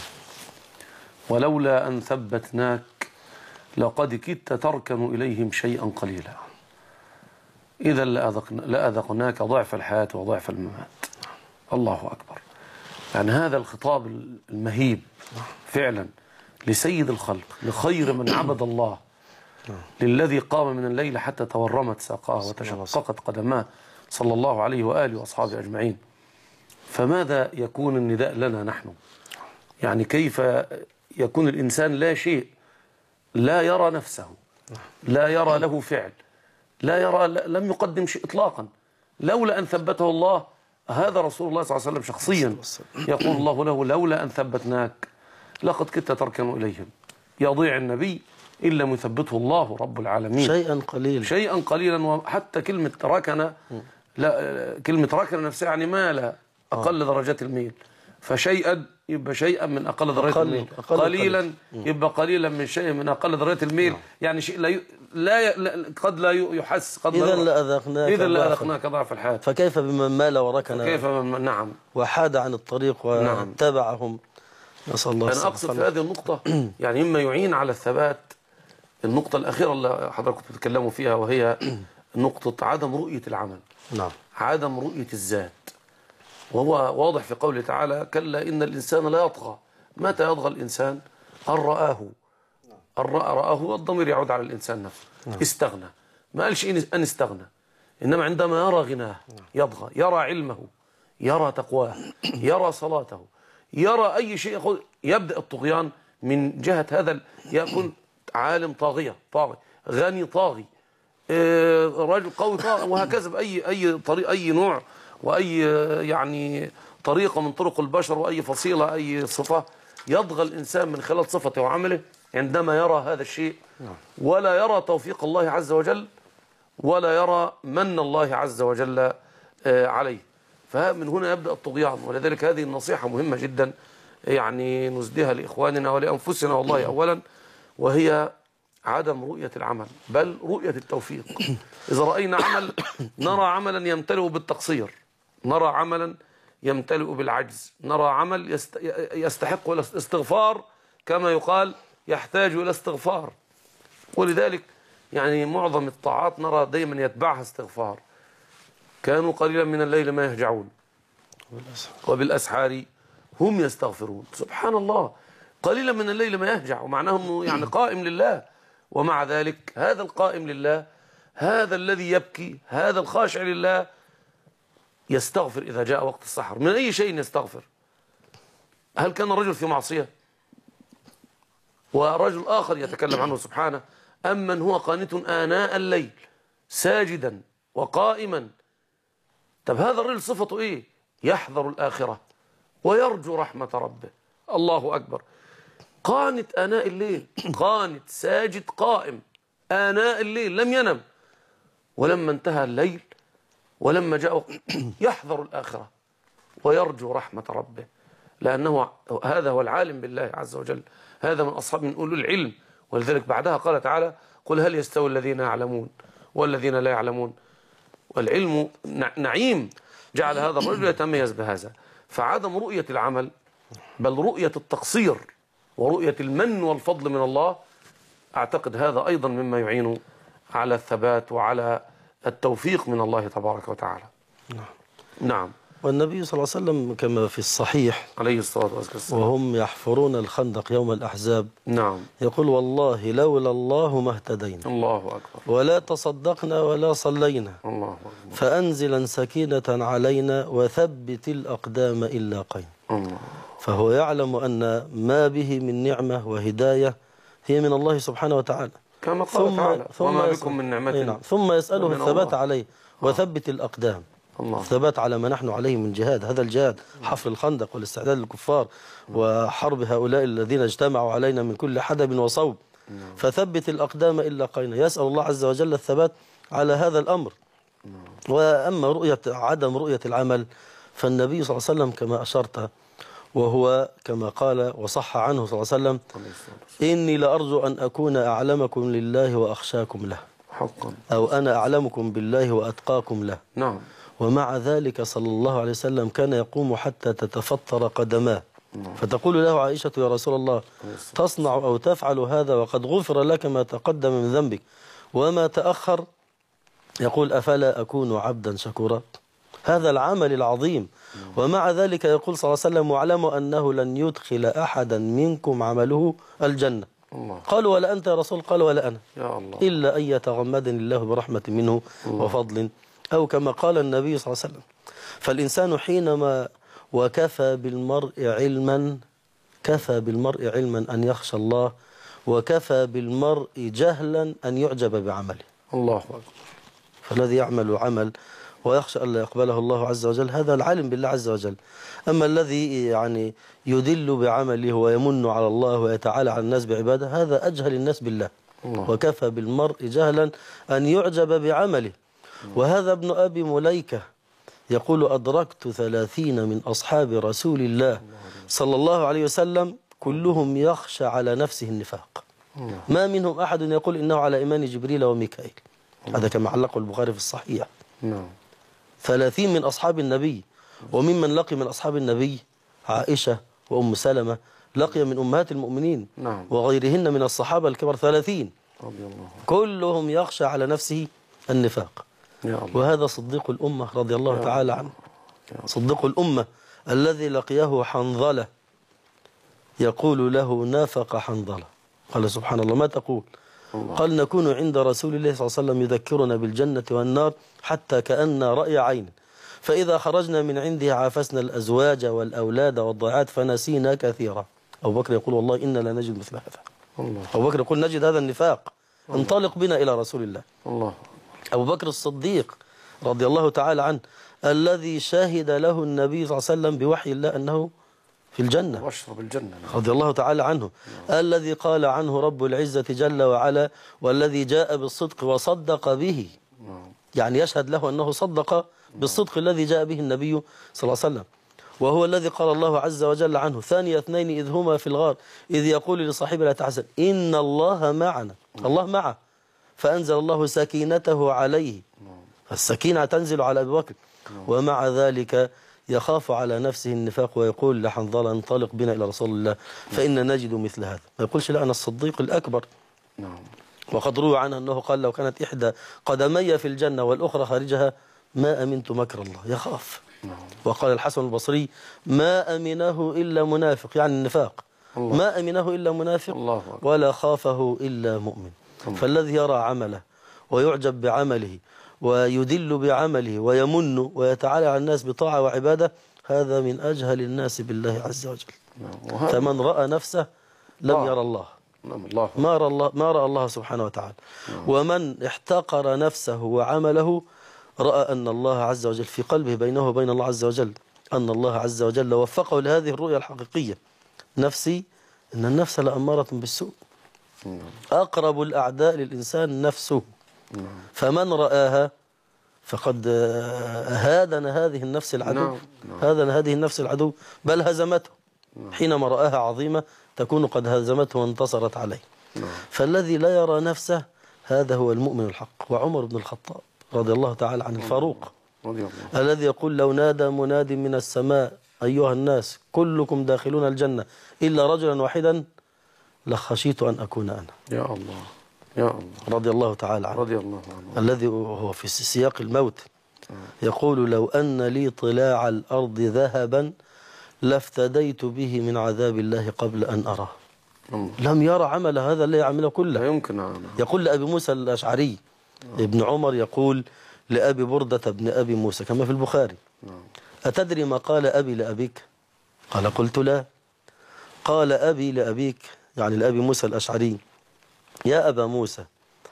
ولولا أن ثبتناك لقد كدت تركن إليهم شيئا قليلا إذا لأذقناك ضعف الحياة وضعف الممات. الله أكبر. يعني هذا الخطاب المهيب فعلا لسيد الخلق، لخير من عبد الله، للذي قام من الليل حتى تورمت ساقاه وتشققت قدماه صلى الله عليه وآله وأصحابه أجمعين. فماذا يكون النداء لنا نحن؟ يعني كيف يكون الإنسان لا شيء، لا يرى نفسه، لا يرى له فعل، لا يرى، لم يقدم شيء إطلاقا، لولا أن ثبته الله. هذا رسول الله صلى الله عليه وسلم شخصيا يقول الله له لولا أن ثبتناك لقد كدت تركن إليهم. يضيع النبي إن لم يثبته الله رب العالمين شيئا قليلا شيئا قليلا. وحتى كلمة ركن، لا، كلمة ركن نفسها يعني مال أقل درجات الميل، فشيئا يبقى شيئا من أقل درجات الميل، قليلا يبقى قليلا من شيء من أقل درجات الميل. يعني شيء لا, ي... لا, ي... لا قد لا يحس، قد إذا لأذقناك إذا لأذقناك ضعف الحياة. فكيف بمن مال وركن، كيف بمن... نعم، وحاد عن الطريق واتبعهم. نسأل الله. أنا أقصد في هذه النقطة يعني مما يعين على الثبات النقطة الأخيرة اللي حضرتك بتتكلموا فيها، وهي نقطة عدم رؤية العمل، نعم، عدم رؤية الذات. وهو واضح في قوله تعالى كلا إن الإنسان لا يطغى. متى يطغى الإنسان؟ أن رآه، أن رآه والضمير يعود على الإنسان نفسه. استغنى، ما قالش أن استغنى، إنما عندما يرى غناه يطغى، يرى علمه، يرى تقواه، يرى صلاته، يرى أي شيء يبدأ الطغيان من جهة هذا، يكون عالم طاغية طاغي، غني طاغي، رجل قوي طاغي، وهكذا بأي أي طريق، أي نوع وأي يعني طريقة من طرق البشر وأي فصيلة، أي صفة يطغى الإنسان من خلال صفته وعمله عندما يرى هذا الشيء، ولا يرى توفيق الله عز وجل، ولا يرى من الله عز وجل عليه. فمن هنا يبدأ الطغيان. ولذلك هذه النصيحة مهمة جدا يعني نزدها لإخواننا ولأنفسنا والله أولا، وهي عدم رؤية العمل بل رؤية التوفيق. إذا رأينا عمل نرى عملا يمتلئ بالتقصير، نرى عملا يمتلئ بالعجز، نرى عمل يستحق الاستغفار كما يقال يحتاج إلى استغفار. ولذلك يعني معظم الطاعات نرى دايما يتبعها استغفار. كانوا قليلا من الليل ما يهجعون وبالأسحار هم يستغفرون. سبحان الله، قليلا من الليل ما يهجع، ومعناه انه يعني قائم لله، ومع ذلك هذا القائم لله، هذا الذي يبكي، هذا الخاشع لله يستغفر إذا جاء وقت السحر. من أي شيء يستغفر؟ هل كان الرجل في معصية؟ ورجل آخر يتكلم عنه سبحانه: أمن هو قانت آناء الليل ساجدا وقائما. طب هذا الرجل صفته إيه؟ يحذر الآخرة ويرجو رحمة ربه. الله أكبر. قانت آناء الليل، قانت ساجد قائم آناء الليل، لم ينم، ولما انتهى الليل ولما جاء يحذر الآخرة ويرجو رحمة ربه، لأنه هذا هو العالم بالله عز وجل، هذا من أصحاب من أولو العلم. ولذلك بعدها قال تعالى: قل هل يستوي الذين يعلمون والذين لا يعلمون. والعلم نعيم، جعل هذا الرجل يتميز بهذا. فعدم رؤية العمل بل رؤية التقصير ورؤية المن والفضل من الله، أعتقد هذا أيضا مما يعين على الثبات وعلى التوفيق من الله تبارك وتعالى. نعم. نعم. والنبي صلى الله عليه وسلم كما في الصحيح عليه الصلاة والسلام وهم يحفرون الخندق يوم الأحزاب، نعم، يقول: والله لولا الله ما اهتدينا، الله أكبر، ولا تصدقنا ولا صلينا، الله أكبر، فأنزلا سكينة علينا وثبت الأقدام إلا قين. الله. فهو يعلم أن ما به من نعمة وهداية هي من الله سبحانه وتعالى، كما قال تعالى: وما بكم من نعمة. نعم. ثم يسأله الثبات عليه وثبت الأقدام، الله. الثبات على ما نحن عليه من جهاد، هذا الجهاد حفر الخندق والاستعداد للكفار وحرب هؤلاء الذين اجتمعوا علينا من كل حدب وصوب. فثبت الأقدام إلا قينا، يسأل الله عز وجل الثبات على هذا الأمر. وأما رؤية عدم رؤية العمل فالنبي صلى الله عليه وسلم كما أشرت، وهو كما قال وصح عنه صلى الله عليه وسلم: إني لأرجو أن أكون أعلمكم لله وأخشاكم له، حقا، أو أنا أعلمكم بالله وأتقاكم له. نعم. ومع ذلك صلى الله عليه وسلم كان يقوم حتى تتفطر قدماه، فتقول له عائشة: يا رسول الله، تصنع أو تفعل هذا وقد غفر لك ما تقدم من ذنبك وما تأخر؟ يقول: أفلا أكون عبدا شكورا؟ هذا العمل العظيم. ومع ذلك يقول صلى الله عليه وسلم: واعلموا أنه لن يدخل أحدا منكم عمله الجنة. الله. قالوا: ولا أنت يا رسول؟ قال: ولا أنا، يا الله. إلا أن يتغمدني الله برحمة منه الله. وفضل، أو كما قال النبي صلى الله عليه وسلم. فالإنسان حينما وكفى بالمرء علما كفى بالمرء علما أن يخشى الله، وكفى بالمرء جهلا أن يعجب بعمله. الله أكبر. فالذي يعمل عمل ويخشى أن لا يقبله الله عز وجل هذا العالم بالله عز وجل. أما الذي يعني يدل بعمله ويمن على الله ويتعالى على الناس بعباده هذا أجهل الناس بالله. الله. وكفى بالمرء جهلا أن يعجب بعمله. وهذا ابن أبي مليكة يقول: أدركت ثلاثين من أصحاب رسول الله صلى الله عليه وسلم كلهم يخشى على نفسه النفاق، ما منهم أحد يقول إنه على إيمان جبريل وميكائيل. هذا كما علقه البخاري في الصحيح. ثلاثين من أصحاب النبي. وممن لقي من أصحاب النبي عائشة وأم سلمة، لقي من أمهات المؤمنين وغيرهن من الصحابة الكبار ثلاثين كلهم يخشى على نفسه النفاق. وهذا صديق الأمة رضي الله تعالى عنه، صديق الأمة الذي لقيه حنظلة يقول له: نافق حنظلة. قال: سبحان الله، ما تقول؟ الله. قال: نكون عند رسول الله صلى الله عليه وسلم يذكرنا بالجنة والنار حتى كأن رأي عين، فإذا خرجنا من عنده عافسنا الأزواج والأولاد والضيعات فنسينا كثيرا. أبو بكر يقول والله إنا لا نجد مثل هذا. الله. أبو بكر يقول نجد هذا النفاق، انطلق بنا إلى رسول الله. الله. أبو بكر الصديق رضي الله تعالى عنه الذي شهد له النبي صلى الله عليه وسلم بوحي الله أنه في الجنة، واشرب الجنة، رضي الله تعالى عنه، الذي قال عنه رب العزة جل وعلا والذي جاء بالصدق وصدق به، يعني يشهد له أنه صدق بالصدق الذي جاء به النبي صلى الله عليه وسلم. وهو الذي قال الله عز وجل عنه ثاني اثنين إذ هما في الغار إذ يقول لصاحبه لا تحزن إن الله معنا، الله معه، فأنزل الله سكينته عليه، السكينة تنزل على أبي بكر، ومع ذلك يخاف على نفسه النفاق ويقول لحنظلة انطلق بنا إلى رسول الله فإن نجد مثل هذا. ما يقولش لا أنا الصديق الأكبر. وقد روى عنه أنه قال لو كانت إحدى قدمي في الجنة والأخرى خارجها ما أمنت مكر الله، يخاف. وقال الحسن البصري ما أمنه إلا منافق، يعني النفاق، ما أمنه إلا منافق ولا خافه إلا مؤمن. فالذي يرى عمله ويعجب بعمله ويدل بعمله ويمن ويتعالى على الناس بطاعة وعبادة هذا من أجهل الناس بالله عز وجل. فمن رأى نفسه لم يرى الله، ما رأى الله, ما رأى الله سبحانه وتعالى. ومن احتقر نفسه وعمله رأى أن الله عز وجل في قلبه بينه وبين الله عز وجل أن الله عز وجل وفقه لهذه الرؤية الحقيقية. نفسي إن النفس لأمارة بالسوء، أقرب الأعداء للإنسان نفسه، فمن رآها فقد هادن هذه النفس العدو، هادن هذه النفس العدو بل هزمته، حينما رآها عظيمة تكون قد هزمته وانتصرت عليه. فالذي لا يرى نفسه هذا هو المؤمن الحق. وعمر بن الخطاب رضي الله تعالى عن الفاروق الذي يقول لو نادى مناد من السماء أيها الناس كلكم داخلون الجنة إلا رجلا واحدا لخشيت أن أكون أنا. يا الله يا الله رضي الله تعالى عنه، رضي الله عنه، الذي هو في سياق الموت يقول لو أن لي طلاع الأرض ذهبا لافتديت به من عذاب الله قبل أن أراه. لم يرى عمل هذا اللي يعمله كله. لا يمكن أنا. يقول لأبي موسى الأشعري ابن عمر يقول لأبي بردة بن أبي موسى كما في البخاري أتدري ما قال أبي لأبيك؟ قال قلت لا. قال أبي لأبيك يعني لأبي موسى الأشعري يا أبا موسى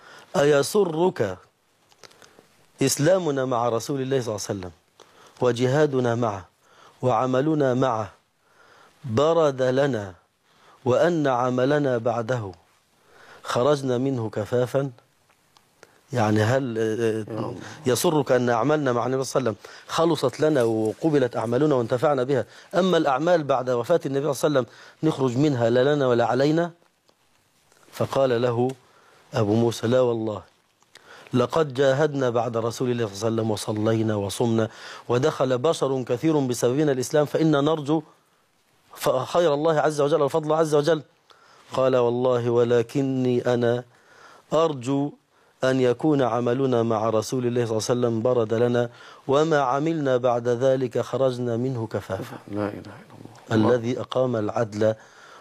أيسرك إسلامنا مع رسول الله صلى الله عليه وسلم وجهادنا معه وعملنا معه برد لنا وأن عملنا بعده خرجنا منه كفافا؟ يعني هل يسرك أن أعمالنا مع النبي صلى الله عليه وسلم خلصت لنا وقبلت أعمالنا وانتفعنا بها، أما الأعمال بعد وفاة النبي صلى الله عليه وسلم نخرج منها لا لنا ولا علينا؟ فقال له أبو موسى لا والله لقد جاهدنا بعد رسول الله صلى الله عليه وسلم وصلينا وصمنا ودخل بشر كثير بسببنا الإسلام فإنا نرجو خير الله عز وجل وفضل عز وجل. قال والله ولكني أنا أرجو أن يكون عملنا مع رسول الله صلى الله عليه وسلم برد لنا وما عملنا بعد ذلك خرجنا منه كفافا. لا إله إلا الله. الذي أقام العدل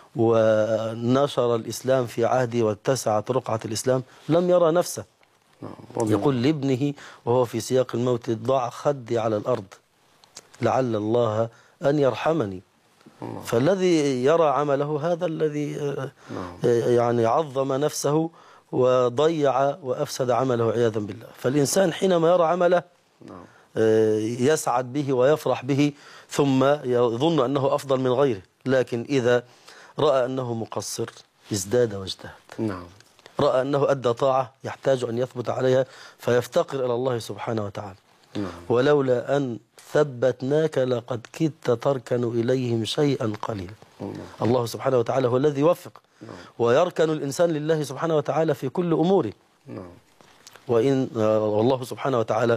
ونشر الإسلام في عهده واتسعت رقعة الإسلام لم يرى نفسه. يقول لابنه وهو في سياق الموت ضع خدي على الأرض لعل الله أن يرحمني. فالذي يرى عمله هذا الذي يعني عظم نفسه وضيع وأفسد عمله عياذا بالله. فالإنسان حينما يرى عمله يسعد به ويفرح به ثم يظن أنه أفضل من غيره، لكن إذا رأى أنه مقصر ازداد واجتهد. نعم. رأى أنه أدى طاعة يحتاج أن يثبت عليها فيفتقر إلى الله سبحانه وتعالى. نعم. ولولا أن ثبتناك لقد كدت تركن إليهم شيئا قليلا. نعم. الله سبحانه وتعالى هو الذي يوفق. نعم. ويركن الإنسان لله سبحانه وتعالى في كل أموره. نعم. وإن والله سبحانه وتعالى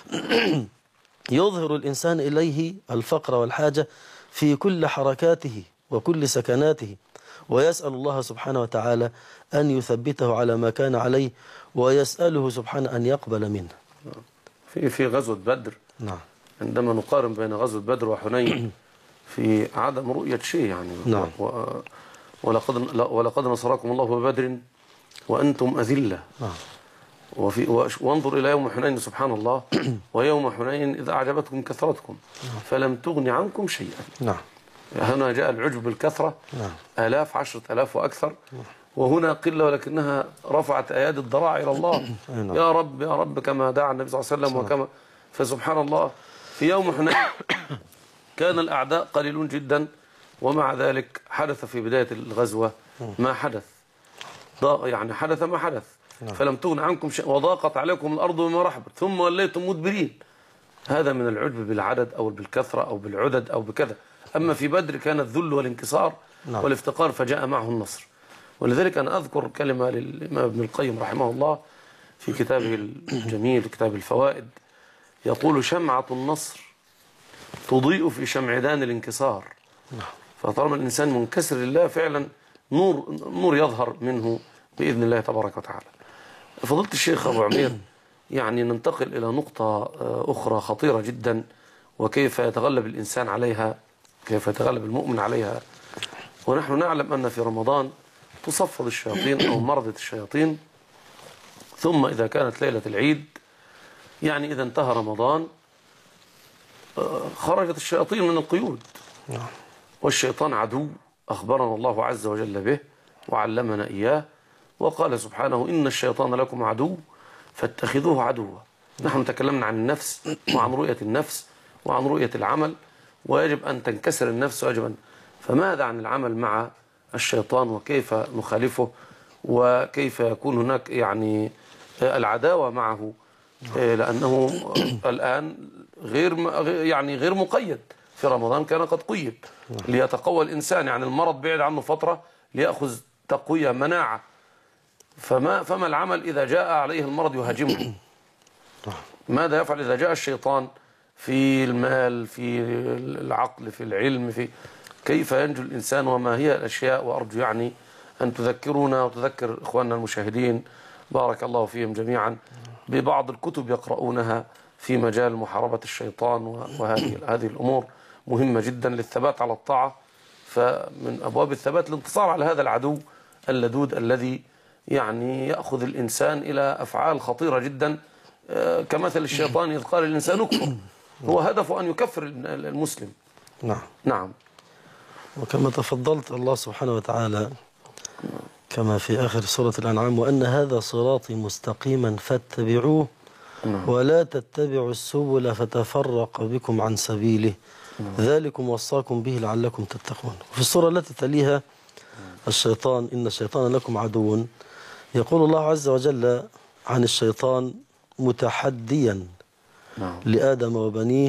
يظهر الإنسان إليه الفقر والحاجة في كل حركاته وكل سكناته، ويسأل الله سبحانه وتعالى أن يثبته على ما كان عليه ويسأله سبحانه أن يقبل منه. في في غزوة بدر. نعم. عندما نقارن بين غزوة بدر وحنين في عدم رؤية شيء يعني. نعم. ولقد ولقد نصركم الله ببدر وأنتم أذلة. نعم. وفي وانظر إلى يوم حنين سبحان الله ويوم حنين إذا أعجبتكم كثرتكم فلم تغن عنكم شيئا. نعم. هنا جاء العجب بالكثرة، آلاف عشرة آلاف وأكثر، وهنا قلة ولكنها رفعت أيادي الضراع إلى الله. يا رب يا رب، كما دعا النبي صلى الله عليه وسلم وكما. فسبحان الله، في يوم حنين كان الأعداء قليلون جدا، ومع ذلك حدث في بداية الغزوة ما حدث، يعني حدث ما حدث. فلم تغن عنكم شيء وضاقت عليكم الأرض بما رحبت ثم وليتم مدبرين. هذا من العجب بالعدد أو بالكثرة أو بالعدد أو بكذا. أما في بدر كان الذل والانكسار والافتقار، فجاء معه النصر. ولذلك أنا أذكر كلمة للإمام ابن القيم رحمه الله في كتابه الجميل كتاب الفوائد، يقول: شمعة النصر تضيء في شمعدان الانكسار. فطالما الإنسان منكسر لله فعلا نور نور يظهر منه بإذن الله تبارك وتعالى. فضيلة الشيخ أبو عمير، يعني ننتقل إلى نقطة أخرى خطيرة جدا، وكيف يتغلب الإنسان عليها، كيف يتغلب المؤمن عليها. ونحن نعلم أن في رمضان تصفد الشياطين أو مرضة الشياطين، ثم إذا كانت ليلة العيد، يعني إذا انتهى رمضان، خرجت الشياطين من القيود. والشيطان عدو أخبرنا الله عز وجل به وعلمنا إياه، وقال سبحانه: إن الشيطان لكم عدو فاتخذوه عدوا. نحن تكلمنا عن النفس وعن رؤية النفس وعن رؤية العمل، ويجب أن تنكسر النفس، ويجب أن. فماذا عن العمل مع الشيطان، وكيف نخالفه، وكيف يكون هناك يعني العداوة معه، لأنه الآن غير يعني غير مقيد. في رمضان كان قد قيد ليتقوى الإنسان، يعني المرض بعد عنه فترة ليأخذ تقوية مناعة. فما فما العمل إذا جاء عليه المرض يهاجمه؟ ماذا يفعل إذا جاء الشيطان في المال، في العقل، في العلم، في كيف ينجو الإنسان؟ وما هي الأشياء؟ وأرجو يعني أن تذكرونا وتذكر إخواننا المشاهدين بارك الله فيهم جميعا ببعض الكتب يقرؤونها في مجال محاربة الشيطان. وهذه هذه الأمور مهمة جدا للثبات على الطاعة. فمن أبواب الثبات الانتصار على هذا العدو اللدود الذي يعني يأخذ الإنسان إلى أفعال خطيرة جدا، كمثل الشيطان إذ قال الإنسان اكفر، هو هدفه أن يكفر المسلم. نعم نعم. وكما تفضلت الله سبحانه وتعالى كما في آخر سورة الأنعام: وأن هذا صراطي مستقيما فاتبعوه ولا تتبعوا السبل فتفرق بكم عن سبيله ذلكم وصاكم به لعلكم تتقون. في السورة التي تليها الشيطان: إن الشيطان لكم عدو. يقول الله عز وجل عن الشيطان متحديا لآدم وبنيه: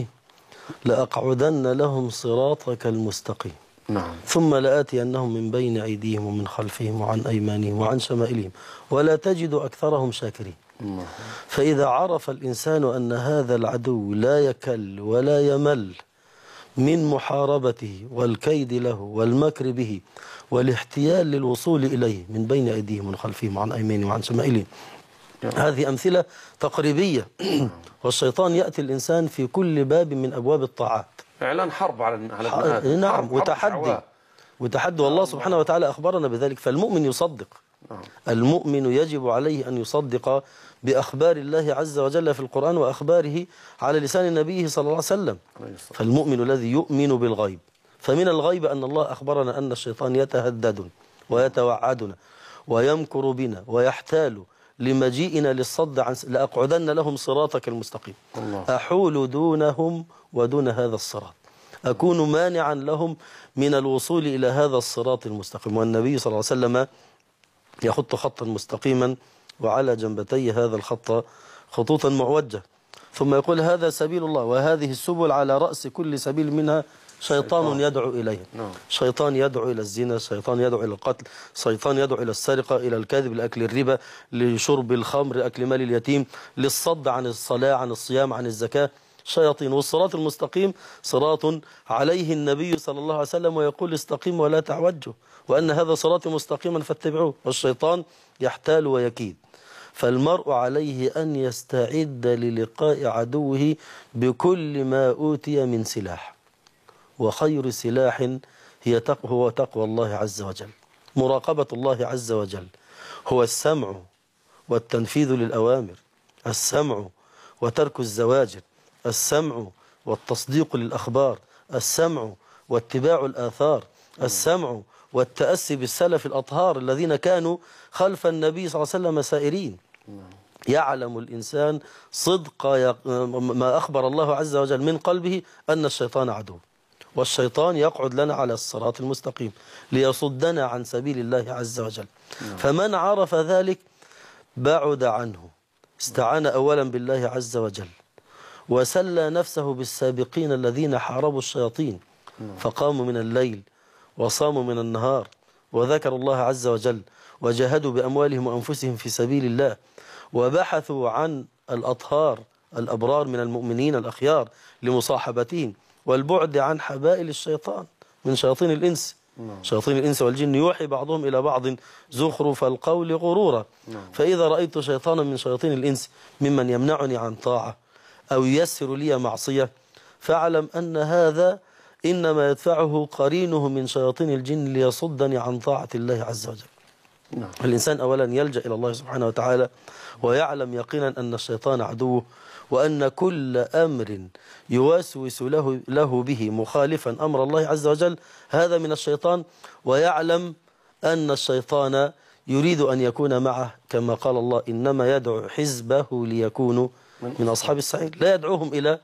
لأقعدن لهم صراطك المستقيم نعم. ثم لآتينهم من بين أيديهم ومن خلفهم وعن أيمانهم وعن شمائلهم ولا تجد أكثرهم شاكرين. نعم. فإذا عرف الإنسان أن هذا العدو لا يكل ولا يمل من محاربته والكيد له والمكر به والاحتيال للوصول إليه من بين أيديهم ومن خلفهم وعن أيمانهم وعن شمائلهم، هذه أمثلة تقريبية. والشيطان يأتي الإنسان في كل باب من أبواب الطاعات، إعلان حرب على على ابن آدم. نعم، حرب وتحدي حرب وتحدي والله سبحانه وتعالى أخبرنا بذلك. فالمؤمن يصدق، المؤمن يجب عليه أن يصدق بأخبار الله عز وجل في القرآن وأخباره على لسان نبيه صلى الله عليه وسلم. فالمؤمن الذي يؤمن بالغيب، فمن الغيب أن الله أخبرنا أن الشيطان يتهددنا ويتوعدنا ويمكر بنا ويحتال لمجيئنا للصد عن لأقعدن لهم صراطك المستقيم. الله. أحول دونهم ودون هذا الصراط، أكون مانعا لهم من الوصول إلى هذا الصراط المستقيم. والنبي صلى الله عليه وسلم يخط خطا مستقيما وعلى جنبتي هذا الخط خطوطا معوجة، ثم يقول: هذا سبيل الله وهذه السبل على رأس كل سبيل منها شيطان يدعو إليه. شيطان يدعو إلى الزنا، شيطان يدعو إلى القتل، شيطان يدعو إلى السرقة، إلى الكذب، لأكل الربا، لشرب الخمر، أكل مال اليتيم، للصد عن الصلاة، عن الصيام، عن الزكاة، شياطين. والصراط المستقيم صراط عليه النبي صلى الله عليه وسلم ويقول: استقيموا ولا تعوجوا، وأن هذا صراطي مستقيما فاتبعوه. والشيطان يحتال ويكيد، فالمرء عليه أن يستعد للقاء عدوه بكل ما أوتي من سلاح. وخير سلاح هي تقوى هو تقوى الله عز وجل، مراقبة الله عز وجل، هو السمع والتنفيذ للأوامر، السمع وترك الزواجر، السمع والتصديق للأخبار، السمع واتباع الآثار، السمع والتأسي بالسلف الأطهار الذين كانوا خلف النبي صلى الله عليه وسلم سائرين. يعلم الإنسان صدق ما أخبر الله عز وجل من قلبه أن الشيطان عدو، والشيطان يقعد لنا على الصراط المستقيم ليصدنا عن سبيل الله عز وجل. فمن عرف ذلك بعد عنه، استعان أولا بالله عز وجل، وسلى نفسه بالسابقين الذين حاربوا الشياطين فقاموا من الليل وصاموا من النهار وذكروا الله عز وجل وجاهدوا بأموالهم وأنفسهم في سبيل الله، وبحثوا عن الأطهار الأبرار من المؤمنين الأخيار لمصاحبتهم والبعد عن حبائل الشيطان من شياطين الإنس. شياطين الإنس والجن يوحي بعضهم إلى بعض زخرف القول غرورا. فإذا رأيت شيطانا من شياطين الإنس ممن يمنعني عن طاعة أو ييسر لي معصية فاعلم أن هذا إنما يدفعه قرينه من شياطين الجن ليصدني عن طاعة الله عز وجل. نعم. الإنسان أولا يلجأ إلى الله سبحانه وتعالى ويعلم يقينا أن الشيطان عدوه، وأن كل أمر يوسوس له, له به مخالفا أمر الله عز وجل هذا من الشيطان، ويعلم أن الشيطان يريد أن يكون معه كما قال الله إنما يدعو حزبه ليكونوا من أصحاب السعير. لا يدعوهم إلى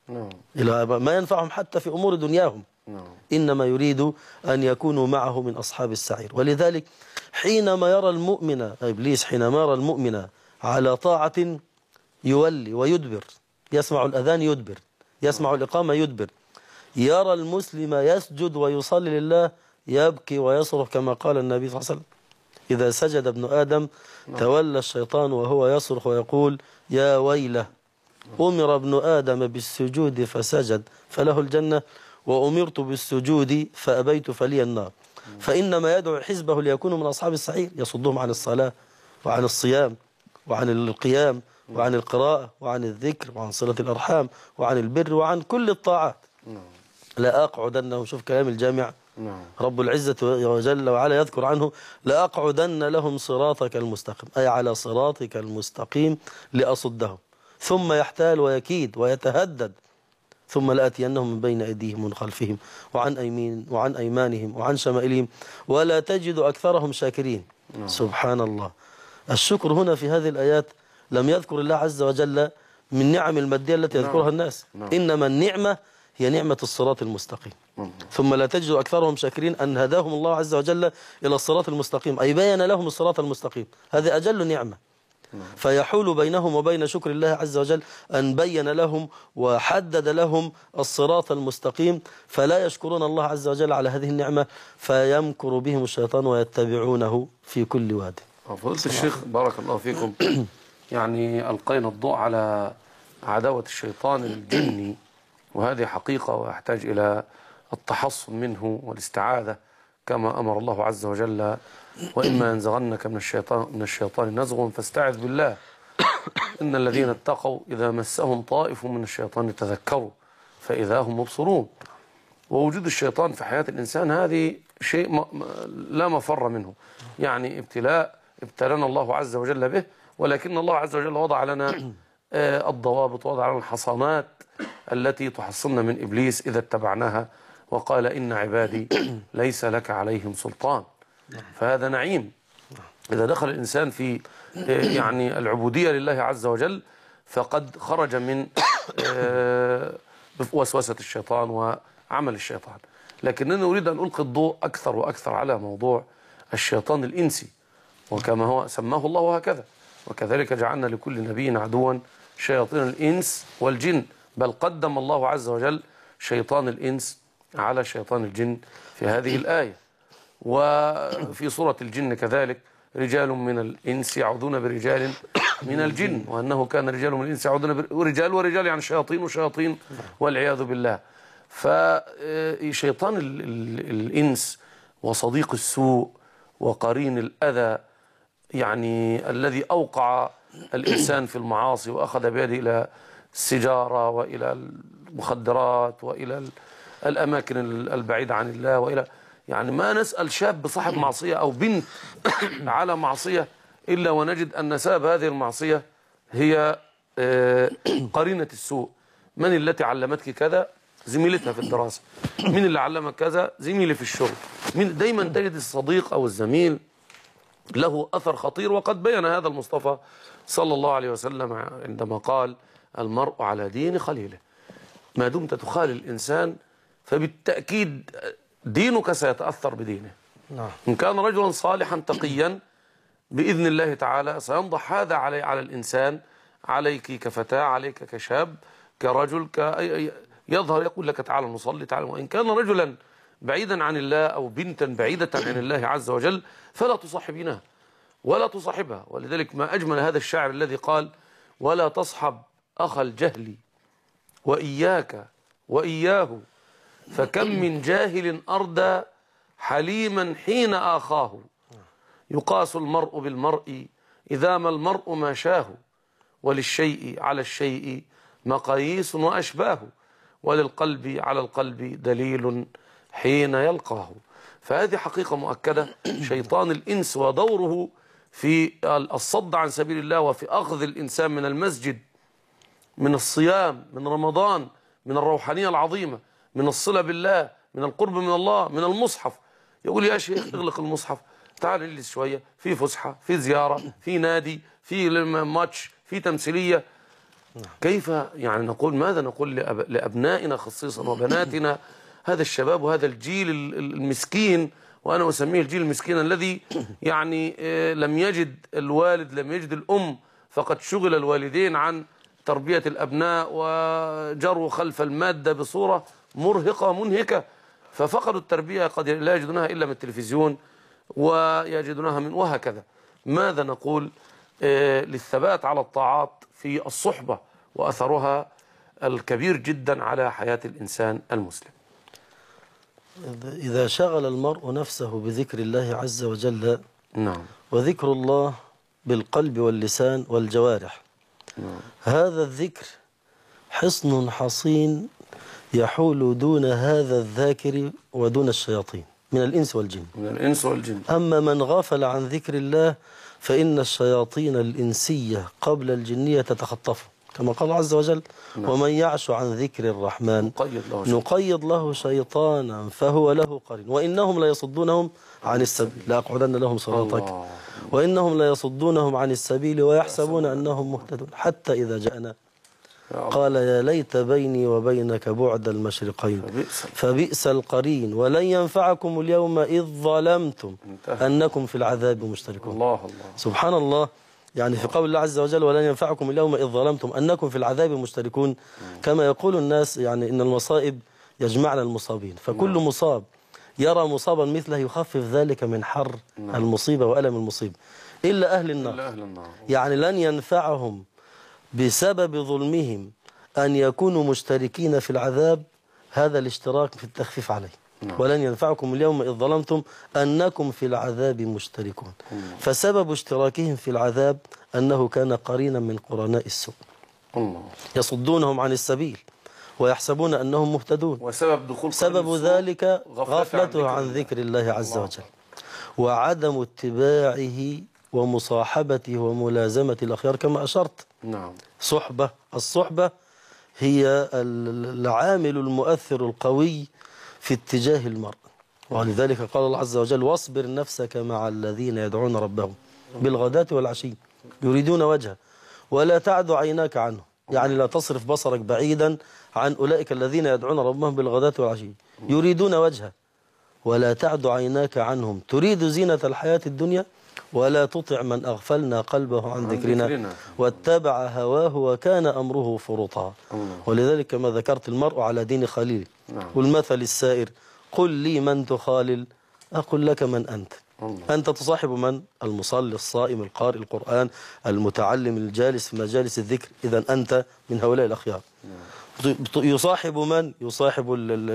إلى ما ينفعهم حتى في أمور دنياهم، إنما يريد أن يكونوا معه من أصحاب السعير. ولذلك حينما يرى المؤمن إبليس حينما يرى المؤمن على طاعة يولي ويدبر، يسمع الأذان يدبر، يسمع الإقامة يدبر، يرى المسلم يسجد ويصلي لله يبكي ويصرخ كما قال النبي صلى الله عليه وسلم إذا سجد ابن آدم تولى الشيطان وهو يصرخ ويقول يا ويله أمر ابن آدم بالسجود فسجد فله الجنة وأمرت بالسجود فأبيت فلي النار. فإنما يدعو حزبه ليكونوا من أصحاب السعير، يصدهم عن الصلاة وعن الصيام وعن القيام وعن القراءة وعن الذكر وعن صلة الأرحام وعن البر وعن كل الطاعات. لا أقعدنهم، شوف كلام الجامع رب العزة وجل وعلا يذكر عنه لا أقعدن لهم صراطك المستقيم، أي على صراطك المستقيم لأصدهم، ثم يحتال ويكيد ويتهدد ثم لآتينهم من بين أيديهم ومن خلفهم وعن أيمين وعن أيمانهم وعن شمائلهم ولا تجد أكثرهم شاكرين. سبحان الله. الشكر هنا في هذه الآيات لم يذكر الله عز وجل من نعم المادية التي يذكرها الناس، إنما النعمة هي نعمة الصراط المستقيم. ثم لا تجد أكثرهم شاكرين أن هداهم الله عز وجل إلى الصراط المستقيم، أي بين لهم الصراط المستقيم، هذه أجل نعمة. فيحول بينهم وبين شكر الله عز وجل أن بين لهم وحدد لهم الصراط المستقيم، فلا يشكرون الله عز وجل على هذه النعمة فيمكر بهم الشيطان ويتبعونه في كل واد. فضيلة الشيخ بارك الله فيكم، يعني ألقينا الضوء على عداوة الشيطان الجني، وهذه حقيقة ويحتاج إلى التحصن منه والاستعاذة كما أمر الله عز وجل وإما ينزغنك من الشيطان من الشيطان نزغ فاستعذ بالله إن الذين اتقوا إذا مسهم طائف من الشيطان تذكروا فإذا هم مبصرون. ووجود الشيطان في حياة الإنسان هذه شيء لا مفر منه، يعني ابتلاء ابتلانا الله عز وجل به، ولكن الله عز وجل وضع لنا الضوابط ووضع لنا الحصانات التي تحصلنا من إبليس إذا اتبعناها، وقال إن عبادي ليس لك عليهم سلطان. فهذا نعيم إذا دخل الإنسان في يعني العبودية لله عز وجل فقد خرج من وسوسة الشيطان وعمل الشيطان. لكننا نريد أن ألقي الضوء أكثر وأكثر على موضوع الشيطان الإنسي، وكما هو سماه الله هكذا وكذلك جعلنا لكل نبي عدوا شياطين الإنس والجن، بل قدم الله عز وجل شيطان الإنس على شيطان الجن في هذه الآية. وفي سورة الجن كذلك رجال من الإنس يعوذون برجال من الجن، وأنه كان رجال من الإنس يعوذون برجال ورجال يعني شياطين وشياطين والعياذ بالله. فشيطان الإنس وصديق السوء وقرين الأذى، يعني الذي أوقع الإنسان في المعاصي وأخذ بيده إلى السجارة وإلى المخدرات وإلى الأماكن البعيدة عن الله، وإلى يعني ما نسأل شاب صاحب معصية أو بنت على معصية إلا ونجد أن سبب هذه المعصية هي قرينة السوء. من التي علمتك كذا؟ زميلتها في الدراسة. مين اللي علمك كذا؟ زميلي في الشغل. مين؟ دايما تجد الصديق أو الزميل له أثر خطير. وقد بين هذا المصطفى صلى الله عليه وسلم عندما قال المرء على دين خليله. ما دمت تخالي الإنسان فبالتأكيد دينك سيتأثر بدينه. نعم. إن كان رجلا صالحا تقيا بإذن الله تعالى سينضح هذا علي على الإنسان، عليك كفتاة، عليك كشاب، كرجل، ك... يظهر يقول لك تعالى نصلي تعالى. وإن كان رجلا بعيدا عن الله أو بنتا بعيدة عن الله عز وجل فلا تصاحبينها ولا تصاحبها. ولذلك ما أجمل هذا الشاعر الذي قال ولا تصحب أخ الجهل وإياك وإياه فكم من جاهل أردى حليما حين آخاه. يقاس المرء بالمرء إذا ما المرء ما شاه وللشيء على الشيء مقاييس وأشباه وللقلب على القلب دليل حين يلقاه. فهذه حقيقة مؤكدة. شيطان الإنس ودوره في الصد عن سبيل الله وفي أخذ الإنسان من المسجد، من الصيام، من رمضان، من الروحانية العظيمة، من الصلة بالله، من القرب من الله، من المصحف. يقول يا شيخ اغلق المصحف، تعال نجلس شوية في فسحة، في زيارة، في نادي، في ماتش، في تمثيلية. كيف يعني نقول ماذا نقول لأب... لأبنائنا خصيصا وبناتنا؟ هذا الشباب وهذا الجيل المسكين، وأنا أسميه الجيل المسكين الذي يعني لم يجد الوالد، لم يجد الأم، فقد شغل الوالدين عن تربية الأبناء وجروا خلف المادة بصورة مرهقة منهكة، ففقدوا التربية قد لا يجدونها إلا من التلفزيون ويجدونها من وهكذا. ماذا نقول للثبات على الطاعات في الصحبة وأثرها الكبير جدا على حياة الإنسان المسلم؟ إذا شغل المرء نفسه بذكر الله عز وجل، نعم، وذكر الله بالقلب واللسان والجوارح، نعم، هذا الذكر حصن حصين يحول دون هذا الذاكر ودون الشياطين من الإنس والجن. من الإنس والجن. أما من غفل عن ذكر الله فإن الشياطين الإنسية قبل الجنية تتخطفه، كما قال عز وجل نعم. ومن يعش عن ذكر الرحمن نقيض له, نقيض له شيطانا فهو له قرين وإنهم ليصدونهم عن السبيل لأقعدن لهم صراطك وإنهم ليصدونهم عن السبيل ويحسبون أنهم مهتدون حتى إذا جاءنا قال يا ليت بيني وبينك بعد المشرقين فبئس القرين ولن ينفعكم اليوم إذ ظلمتم أنكم في العذاب مشتركون. الله الله. سبحان الله. يعني في قول الله عز وجل ولن ينفعكم اليوم إذ ظلمتم أنكم في العذاب مشتركون، كما يقول الناس يعني إن المصائب يجمعنا المصابين، فكل مصاب يرى مصابا مثله يخفف ذلك من حر المصيبة وألم المصيبة إلا أهل النار. يعني لن ينفعهم بسبب ظلمهم أن يكونوا مشتركين في العذاب، هذا الاشتراك في التخفيف عليه. نعم. ولن ينفعكم اليوم إذ ظلمتم أنكم في العذاب مشتركون. مم. فسبب اشتراكهم في العذاب أنه كان قرينا من قرناء السوء. الله. يصدونهم عن السبيل ويحسبون أنهم مهتدون. وسبب دخول سبب ذلك غفلته عن ذكر الله عز وجل وعدم اتباعه ومصاحبته وملازمة الأخيار كما أشرت. نعم. صحبة، الصحبة هي العامل المؤثر القوي في اتجاه المرء، ولذلك قال الله عز وجل واصبر نفسك مع الذين يدعون ربهم بالغداة والعشي يريدون وجهه ولا تعد عيناك عنه، يعني لا تصرف بصرك بعيدا عن أولئك الذين يدعون ربهم بالغداة والعشي يريدون وجهه ولا تعد عيناك عنهم تريد زينة الحياة الدنيا ولا تطع من أغفلنا قلبه عن ذكرنا واتبع هواه وكان أمره فرطا. ولذلك كما ذكرت المرء على دين خليل. نعم. والمثل السائر قل لي من تخالل أقول لك من أنت. الله. أنت تصاحب من؟ المصلي الصائم القارئ القرآن المتعلم الجالس في مجالس الذكر، إذا أنت من هؤلاء الأخيار. نعم. يصاحب من؟ يصاحب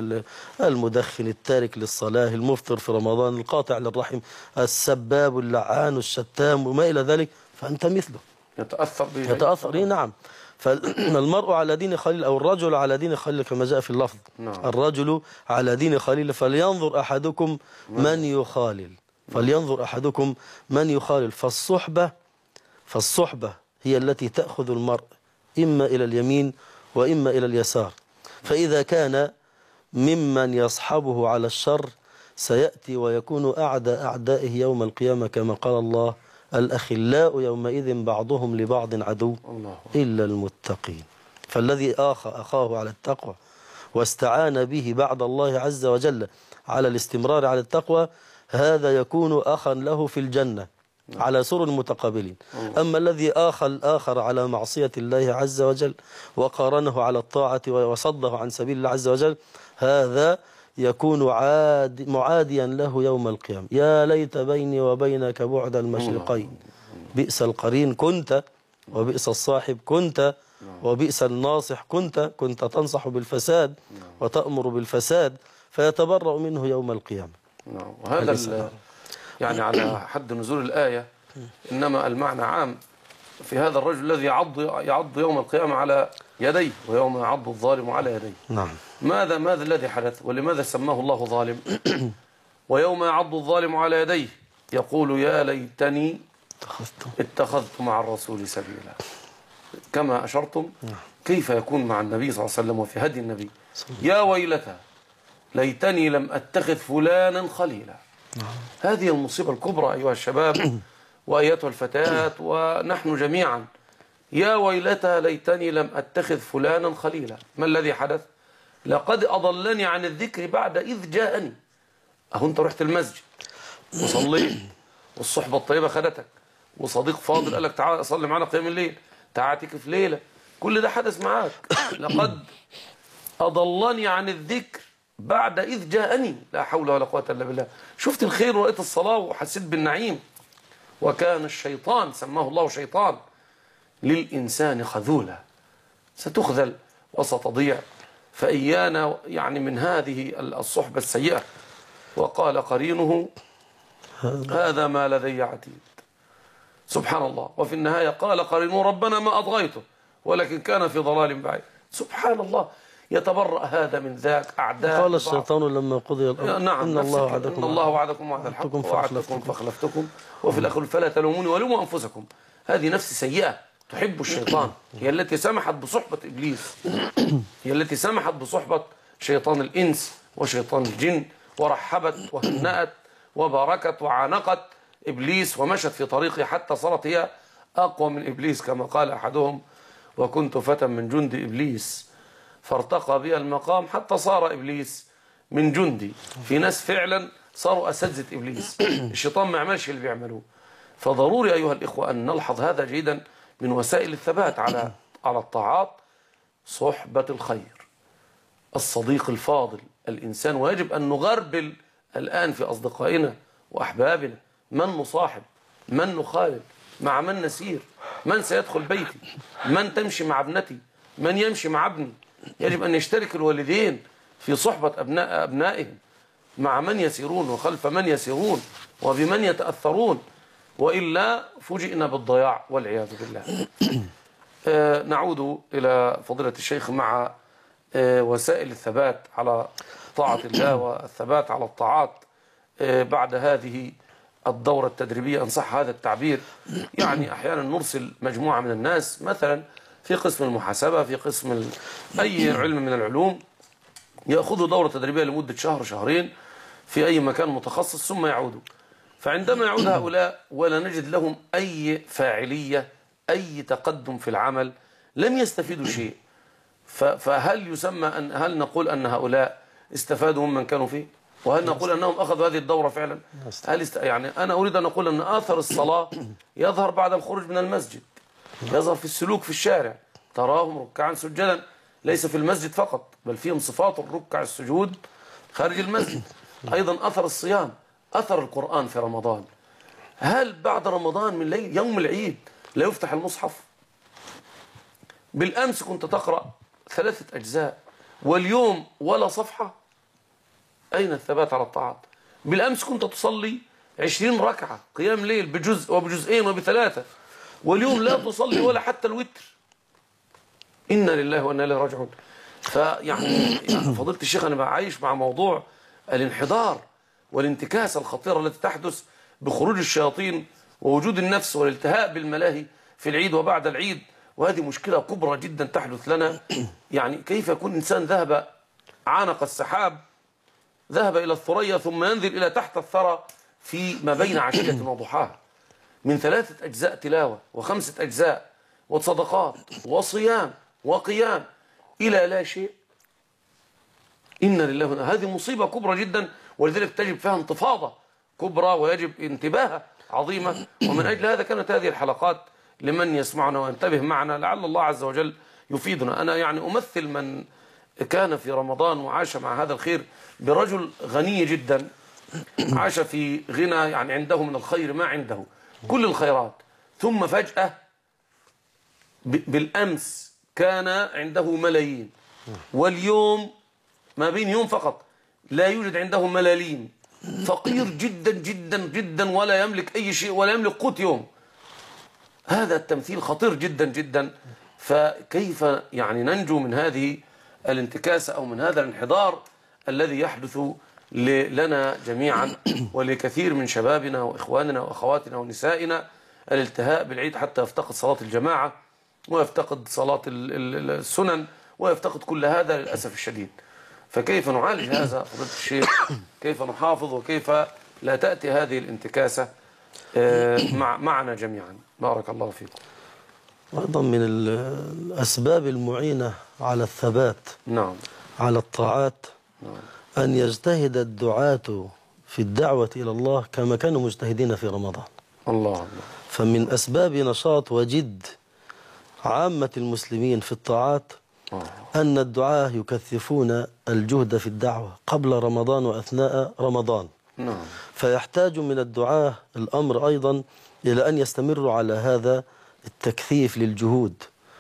المدخن التارك للصلاة المفطر في رمضان القاطع للرحم السباب اللعان الشتام وما إلى ذلك، فأنت مثله يتأثر به. يتأثر به. نعم. فالمرء على دين خليل أو الرجل على دين خليل كما جاء في اللفظ. نعم. الرجل على دين خليل فلينظر أحدكم من يخالل فلينظر أحدكم من يخالل. فالصحبة فالصحبة هي التي تأخذ المرء إما إلى اليمين وإما إلى اليسار. فإذا كان ممن يصحبه على الشر سيأتي ويكون أعدى أعدائه يوم القيامة كما قال الله: الأخلاء يومئذ بعضهم لبعض عدو إلا المتقين. فالذي آخى أخاه على التقوى واستعان به بعد الله عز وجل على الاستمرار على التقوى، هذا يكون أخا له في الجنة على سر متقابلين. أما الذي آخى الآخر على معصية الله عز وجل وقارنه على الطاعة وصده عن سبيل الله عز وجل، هذا يكون عاد معاديا له يوم القيامة. يا ليت بيني وبينك بعد المشرقين، بئس القرين كنت وبئس الصاحب كنت وبئس الناصح كنت، كنت تنصح بالفساد وتأمر بالفساد فيتبرأ منه يوم القيامة. وهذا يعني على حد نزول الآية، إنما المعنى عام في هذا الرجل الذي يعض يعض يوم القيامة على يديه، ويوم يعض الظالم على يديه. نعم. ماذا ماذا الذي حدث ولماذا سماه الله ظالم؟ ويوم يعض الظالم على يديه يقول يا ليتني اتخذت مع الرسول سبيلا. كما أشرتم كيف يكون مع النبي صلى الله عليه وسلم وفي هدي النبي. يا ويلتى ليتني لم أتخذ فلانا خليلا. هذه المصيبة الكبرى أيها الشباب وأيتها الفتيات ونحن جميعا. يا ويلتى ليتني لم أتخذ فلانا خليلا. ما الذي حدث؟ لقد أضلني عن الذكر بعد إذ جاءني. أهو أنت رحت المسجد وصليت والصحبة الطيبة خدتك وصديق فاضل قال لك تعال صلي معنا قيام الليل، تعال اعتكف ليلة، كل ده حدث معاك. لقد أضلني عن الذكر بعد إذ جاءني، لا حول ولا قوة إلا بالله. شفت الخير ورأيت الصلاة وحسيت بالنعيم. وكان الشيطان سماه الله شيطان للإنسان خذولا، ستخذل وستضيع. فإيانا يعني من هذه الصحبة السيئة. وقال قرينه هذا ما لدي عتيد. سبحان الله. وفي النهاية قال قرينه ربنا ما أطغيته ولكن كان في ضلال بعيد. سبحان الله. يتبرأ هذا من ذاك. أعداء قال الشيطان لما قضي الأمر نعم إن الله وعدكم إن الله وعدكم وعد الحق ووعدتكم فأخلفتكم وفي الآخر فلا تلوموني ولوموا أنفسكم. هذه نفس سيئة تحب الشيطان، هي التي سمحت بصحبة إبليس، هي التي سمحت بصحبة شيطان الإنس وشيطان الجن، ورحبت وهنأت وباركت وعانقت إبليس ومشت في طريقه حتى صارت هي أقوى من إبليس كما قال أحدهم: وكنت فتى من جند إبليس فارتقى بي المقام حتى صار إبليس من جندي. في ناس فعلا صاروا أساتذة إبليس، الشيطان ما يعملش اللي بيعملوه. فضروري أيها الإخوة أن نلحظ هذا جيدا من وسائل الثبات على على الطاعات. صحبة الخير، الصديق الفاضل، الإنسان. ويجب أن نغربل الآن في أصدقائنا وأحبابنا من نصاحب، من نخالل، مع من نسير، من سيدخل بيتي، من تمشي مع ابنتي، من يمشي مع ابني. يجب أن يشترك الوالدين في صحبة أبناء أبنائهم، مع من يسيرون وخلف من يسيرون وبمن يتأثرون، وإلا فوجئنا بالضياع والعياذ بالله. آه نعود إلى فضيلة الشيخ مع آه وسائل الثبات على طاعة الله والثبات على الطاعات آه بعد هذه الدورة التدريبية، إن صح هذا التعبير. يعني أحيانا نرسل مجموعة من الناس مثلا في قسم المحاسبة، في قسم أي علم من العلوم، يأخذوا دورة تدريبية لمدة شهر شهرين في أي مكان متخصص ثم يعودوا. فعندما يعود هؤلاء ولا نجد لهم أي فاعلية، أي تقدم في العمل، لم يستفيدوا شيء. فهل يسمى أن هل نقول أن هؤلاء استفادوا ممن كانوا فيه؟ وهل نقول أنهم أخذوا هذه الدورة فعلا؟ هل است... يعني أنا أريد أن أقول أن آثر الصلاة يظهر بعد الخروج من المسجد، يظهر في السلوك في الشارع، تراهم ركعا سجدا، ليس في المسجد فقط بل فيهم صفات الركع السجود خارج المسجد. أيضا أثر الصيام، أثر القرآن في رمضان. هل بعد رمضان من ليل يوم العيد لا يفتح المصحف؟ بالأمس كنت تقرأ ثلاثة أجزاء واليوم ولا صفحة. أين الثبات على الطاعات؟ بالأمس كنت تصلي عشرين ركعة قيام ليل بجزء وبجزئين وبثلاثة، واليوم لا تصلي ولا حتى الوتر. إنا لله وإنا إليه راجعون. فيعني يعني فضيلة الشيخ أنا بعيش مع موضوع الانحدار والانتكاسة الخطيرة التي تحدث بخروج الشياطين ووجود النفس والالتهاء بالملاهي في العيد وبعد العيد. وهذه مشكلة كبرى جدا تحدث لنا. يعني كيف يكون إنسان ذهب عانق السحاب ذهب إلى الثريا ثم ينزل إلى تحت الثرى في ما بين عشية وضحاها، من ثلاثة أجزاء تلاوة وخمسة أجزاء وصدقات وصيام وقيام إلى لا شيء. إن لله، هذه مصيبة كبرى جدا، ولذلك تجب فيها انتفاضة كبرى ويجب انتباه عظيمة. ومن أجل هذا كانت هذه الحلقات لمن يسمعنا وينتبه معنا، لعل الله عز وجل يفيدنا. أنا يعني أمثل من كان في رمضان وعاش مع هذا الخير برجل غني جدا، عاش في غنى، يعني عنده من الخير ما عنده، كل الخيرات، ثم فجأة بالأمس كان عنده ملايين، واليوم ما بين يوم فقط لا يوجد عنده ملاليم، فقير جدا جدا جدا ولا يملك أي شيء ولا يملك قوت يوم. هذا التمثيل خطير جدا جدا. فكيف يعني ننجو من هذه الانتكاسة أو من هذا الانحدار الذي يحدث لنا جميعا ولكثير من شبابنا وإخواننا وأخواتنا ونسائنا، الالتهاء بالعيد حتى يفتقد صلاة الجماعة ويفتقد صلاة السنن ويفتقد كل هذا للأسف الشديد. فكيف نعالج هذا فضيلة الشيخ؟ كيف نحافظ وكيف لا تأتي هذه الانتكاسة مع معنا جميعا؟ بارك الله فيكم. أيضا من الأسباب المعينة على الثبات نعم على الطاعات نعم. أن يجتهد الدعاة في الدعوة إلى الله كما كانوا مجتهدين في رمضان. الله الله. فمن أسباب نشاط وجد عامة المسلمين في الطاعات أن الدعاة يكثفون الجهد في الدعوة قبل رمضان وأثناء رمضان. نعم. فيحتاج من الدعاة الأمر أيضا إلى أن يستمروا على هذا التكثيف للجهود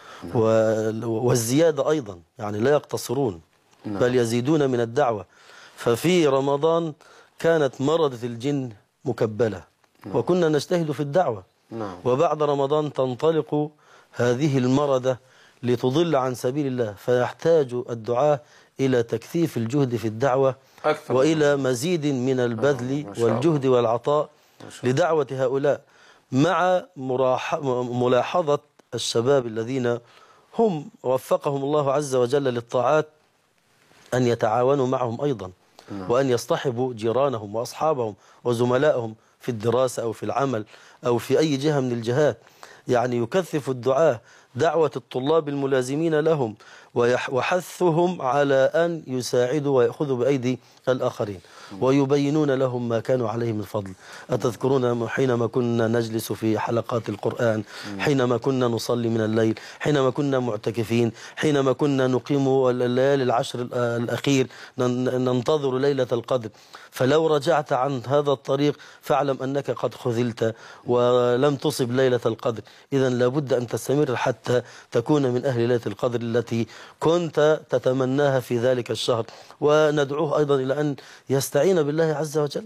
والزيادة أيضا، يعني لا يقتصرون بل يزيدون من الدعوة. ففي رمضان كانت مردة الجن مكبلة وكنا نجتهد في الدعوة، وبعد رمضان تنطلق هذه المردة لتضل عن سبيل الله، فيحتاج الدعاة إلى تكثيف الجهد في الدعوة أكثر وإلى مزيد من البذل والجهد والعطاء لدعوة هؤلاء، مع ملاحظة الشباب الذين هم وفقهم الله عز وجل للطاعات أن يتعاونوا معهم أيضا، وأن يصطحبوا جيرانهم وأصحابهم وزملائهم في الدراسة أو في العمل أو في أي جهة من الجهات. يعني يكثف الدعاة دعوة الطلاب الملازمين لهم وحثهم على أن يساعدوا ويأخذوا بأيدي الآخرين ويبينون لهم ما كانوا عليه من فضل. أتذكرون حينما كنا نجلس في حلقات القرآن، حينما كنا نصلي من الليل، حينما كنا معتكفين، حينما كنا نقيم الليالي العشر الأخير ننتظر ليلة القدر. فلو رجعت عن هذا الطريق فاعلم أنك قد خذلت ولم تصب ليلة القدر. إذا لابد أن تستمر حتى تكون من أهل ليلة القدر التي كنت تتمناها في ذلك الشهر. وندعوه أيضا إلى أن يستعين بالله عز وجل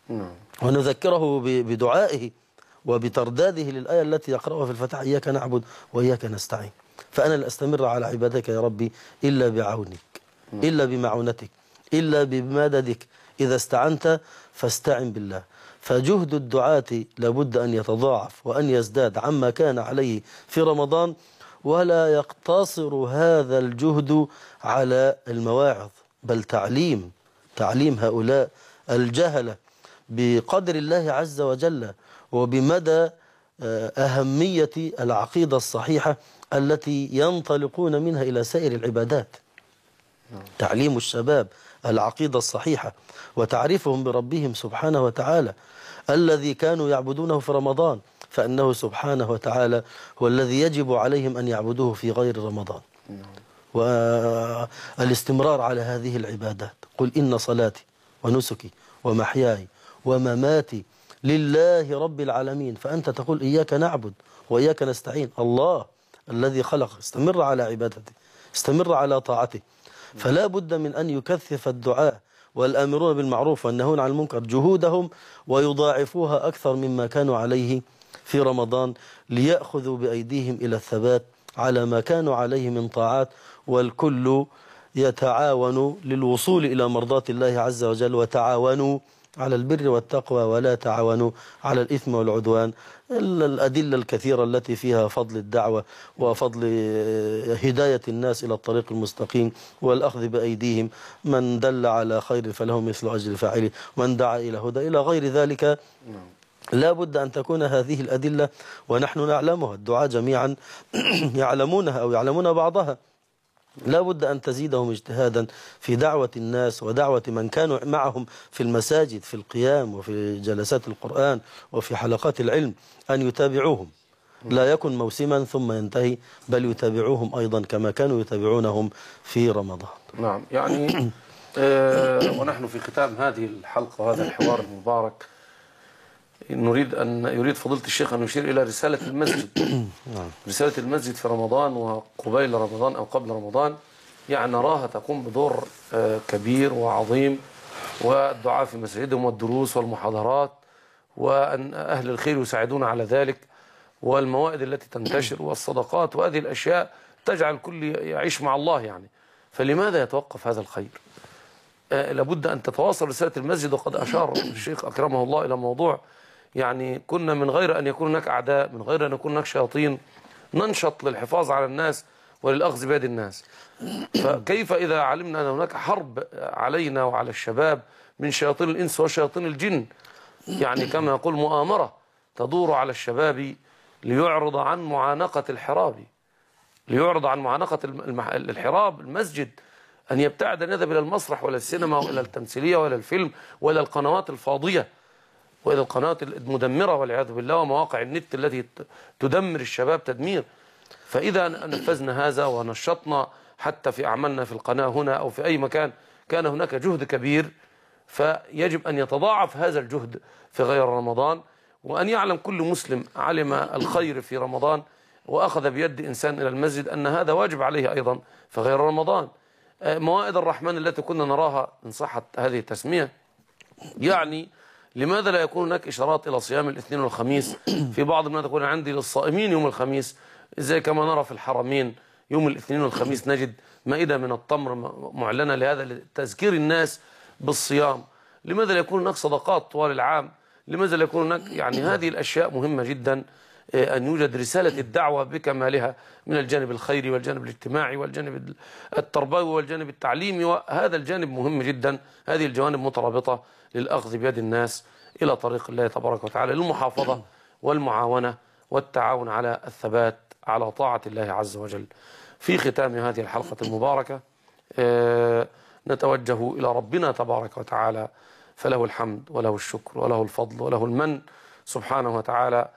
ونذكره بدعائه وبترداده للآية التي يقرأها في الفتح: إياك نعبد وإياك نستعين. فأنا لا أستمر على عبادك يا ربي إلا بعونك، إلا بمعونتك، إلا بمددك. إذا استعنت فاستعن بالله. فجهد الدعاة لابد أن يتضاعف وأن يزداد عما كان عليه في رمضان، ولا يقتصر هذا الجهد على المواعظ، بل تعليم تعليم هؤلاء الجهلة بقدر الله عز وجل وبمدى أهمية العقيدة الصحيحة التي ينطلقون منها إلى سائر العبادات. تعليم الشباب العقيدة الصحيحة وتعريفهم بربهم سبحانه وتعالى الذي كانوا يعبدونه في رمضان، فأنه سبحانه وتعالى هو الذي يجب عليهم أن يعبدوه في غير رمضان. والاستمرار على هذه العبادات: قل إن صلاتي ونسكي ومحياي ومماتي لله رب العالمين. فأنت تقول إياك نعبد وإياك نستعين، الله الذي خلق. استمر على عبادته، استمر على طاعته. فلا بد من أن يكثف الدعاء والآمرون بالمعروف والنهون عن المنكر جهودهم ويضاعفوها أكثر مما كانوا عليه في رمضان، ليأخذوا بأيديهم إلى الثبات على ما كانوا عليه من طاعات، والكل يتعاون للوصول إلى مرضاة الله عز وجل. وتعاونوا على البر والتقوى ولا تعاونوا على الإثم والعدوان. الأدلة الكثيرة التي فيها فضل الدعوة وفضل هداية الناس إلى الطريق المستقيم والأخذ بأيديهم، من دل على خير فله مثل أجر فاعله، من دعا إلى هدى إلى غير ذلك. لا بد أن تكون هذه الأدلة ونحن نعلمها، الدعاء جميعا يعلمونها أو يعلمون بعضها. لا بد أن تزيدهم اجتهادا في دعوة الناس ودعوة من كانوا معهم في المساجد في القيام وفي جلسات القرآن وفي حلقات العلم، أن يتابعوهم، لا يكن موسما ثم ينتهي، بل يتابعوهم أيضا كما كانوا يتابعونهم في رمضان. نعم، يعني آه ونحن في ختام هذه الحلقة وهذا الحوار المبارك نريد أن يريد فضيلة الشيخ أن يشير إلى رسالة المسجد. رسالة المسجد في رمضان وقبيل رمضان أو قبل رمضان، يعني نراها تقوم بدور كبير وعظيم، والدعاء في مساجدهم والدروس والمحاضرات، وأن أهل الخير يساعدون على ذلك، والموائد التي تنتشر والصدقات، وهذه الأشياء تجعل الكل يعيش مع الله يعني. فلماذا يتوقف هذا الخير؟ لابد أن تتواصل رسالة المسجد. وقد أشار الشيخ أكرمه الله إلى موضوع، يعني كنا من غير أن يكون هناك أعداء، من غير أن يكون هناك شياطين، ننشط للحفاظ على الناس وللأخذ بيد الناس. فكيف إذا علمنا أن هناك حرب علينا وعلى الشباب من شياطين الإنس وشياطين الجن، يعني كما يقول مؤامرة تدور على الشباب ليعرض عن معانقة الحراب، ليعرض عن معانقة الحراب المسجد، أن يبتعد، أن يذهب إلى المسرح وإلى السينما وإلى التمثيلية وإلى الفيلم وإلى القنوات الفاضية وإلى القنوات المدمرة والعياذ بالله، ومواقع النت التي تدمر الشباب تدمير. فإذا نفذنا هذا ونشطنا حتى في أعمالنا في القناة هنا أو في أي مكان كان هناك جهد كبير، فيجب أن يتضاعف هذا الجهد في غير رمضان، وأن يعلم كل مسلم علم الخير في رمضان وأخذ بيد إنسان إلى المسجد أن هذا واجب عليه أيضا في غير رمضان. موائد الرحمن التي كنا نراها إن صحت هذه التسمية، يعني لماذا لا يكون هناك إشارات إلى صيام الاثنين والخميس؟ في بعض الناس تقول عندي للصائمين يوم الخميس، زي كما نرى في الحرمين يوم الاثنين والخميس نجد مائدة من التمر معلنة لهذا لتذكير الناس بالصيام. لماذا لا يكون هناك صدقات طوال العام؟ لماذا لا يكون هناك، يعني هذه الأشياء مهمة جدا، أن يوجد رسالة الدعوة بكمالها من الجانب الخيري والجانب الاجتماعي والجانب التربوي والجانب التعليمي، وهذا الجانب مهم جدا. هذه الجوانب مترابطة للأخذ بيد الناس إلى طريق الله تبارك وتعالى، للمحافظة والمعاونة والتعاون على الثبات على طاعة الله عز وجل. في ختام هذه الحلقة المباركة نتوجه إلى ربنا تبارك وتعالى، فله الحمد وله الشكر وله الفضل وله المن سبحانه وتعالى.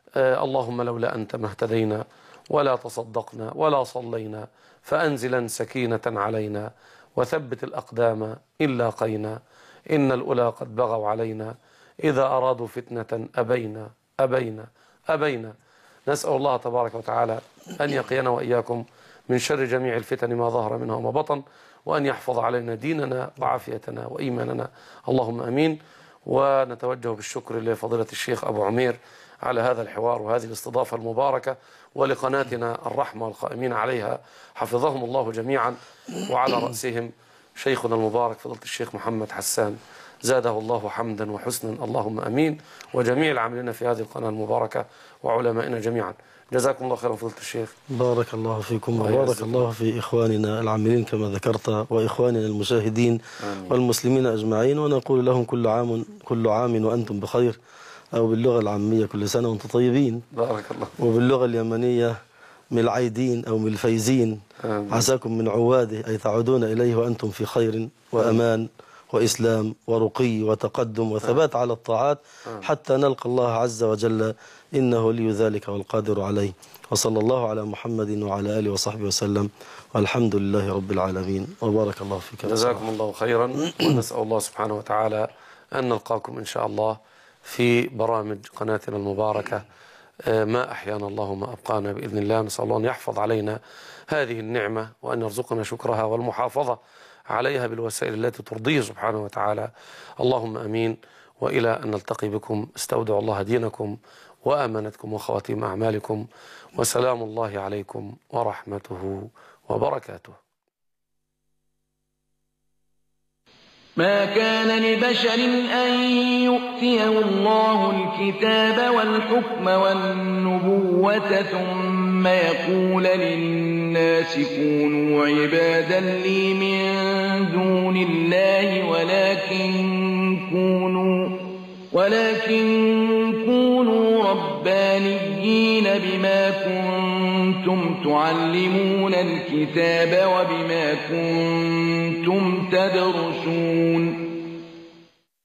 اللهم لولا أنت ما اهتدينا ولا تصدقنا ولا صلينا، فأنزلا سكينة علينا وثبت الأقدام إن لاقينا، إن الأولى قد بغوا علينا، إذا أرادوا فتنة أبينا أبينا أبينا. نسأل الله تبارك وتعالى أن يقينا وإياكم من شر جميع الفتن ما ظهر منها وما بطن، وأن يحفظ علينا ديننا وعافيتنا وإيماننا، اللهم أمين. ونتوجه بالشكر لفضيلة الشيخ أبو عمير على هذا الحوار وهذه الاستضافة المباركة، ولقناتنا الرحمة والقائمين عليها حفظهم الله جميعا، وعلى رأسهم شيخنا المبارك فضيلة الشيخ محمد حسان زاده الله حمدا وحسنا، اللهم أمين، وجميع العاملين في هذه القناة المباركة وعلمائنا جميعا. جزاكم الله خيرا فضيلة الشيخ. بارك الله فيكم وبارك الله في إخواننا العاملين كما ذكرت، وإخواننا المشاهدين آمين. والمسلمين أجمعين، ونقول لهم كل عام كل عام وأنتم بخير، أو باللغة العامية كل سنة وأنتم طيبين، بارك الله. وباللغة اليمنية من العيدين أو من الفيزين، عساكم من عواده، أي تعودون إليه وأنتم في خير وأمان وإسلام ورقي وتقدم وثبات على الطاعات حتى نلقى الله عز وجل، إنه لي ذلك والقادر عليه. وصلى الله على محمد وعلى آله وصحبه وسلم، والحمد لله رب العالمين، وبارك الله فيك. جزاكم الله خيرا، ونسأل الله سبحانه وتعالى أن نلقاكم إن شاء الله في برامج قناتنا المباركة ما أحيانا الله ما أبقانا بإذن الله. نسأل الله أن يحفظ علينا هذه النعمة، وأن يرزقنا شكرها والمحافظة عليها بالوسائل التي ترضيه سبحانه وتعالى، اللهم أمين. وإلى أن نلتقي بكم استودع الله دينكم وأمانتكم وخواتيم أعمالكم، وسلام الله عليكم ورحمته وبركاته. ما كان لبشر أن يؤتيه الله الكتاب والحكم والنبوة ثم يقول للناس كونوا عبادا لي من دون الله ولكن كونوا ولكن كونوا ربانيين بما كنتم تعلمون الكتاب وبما كنتم تدرسون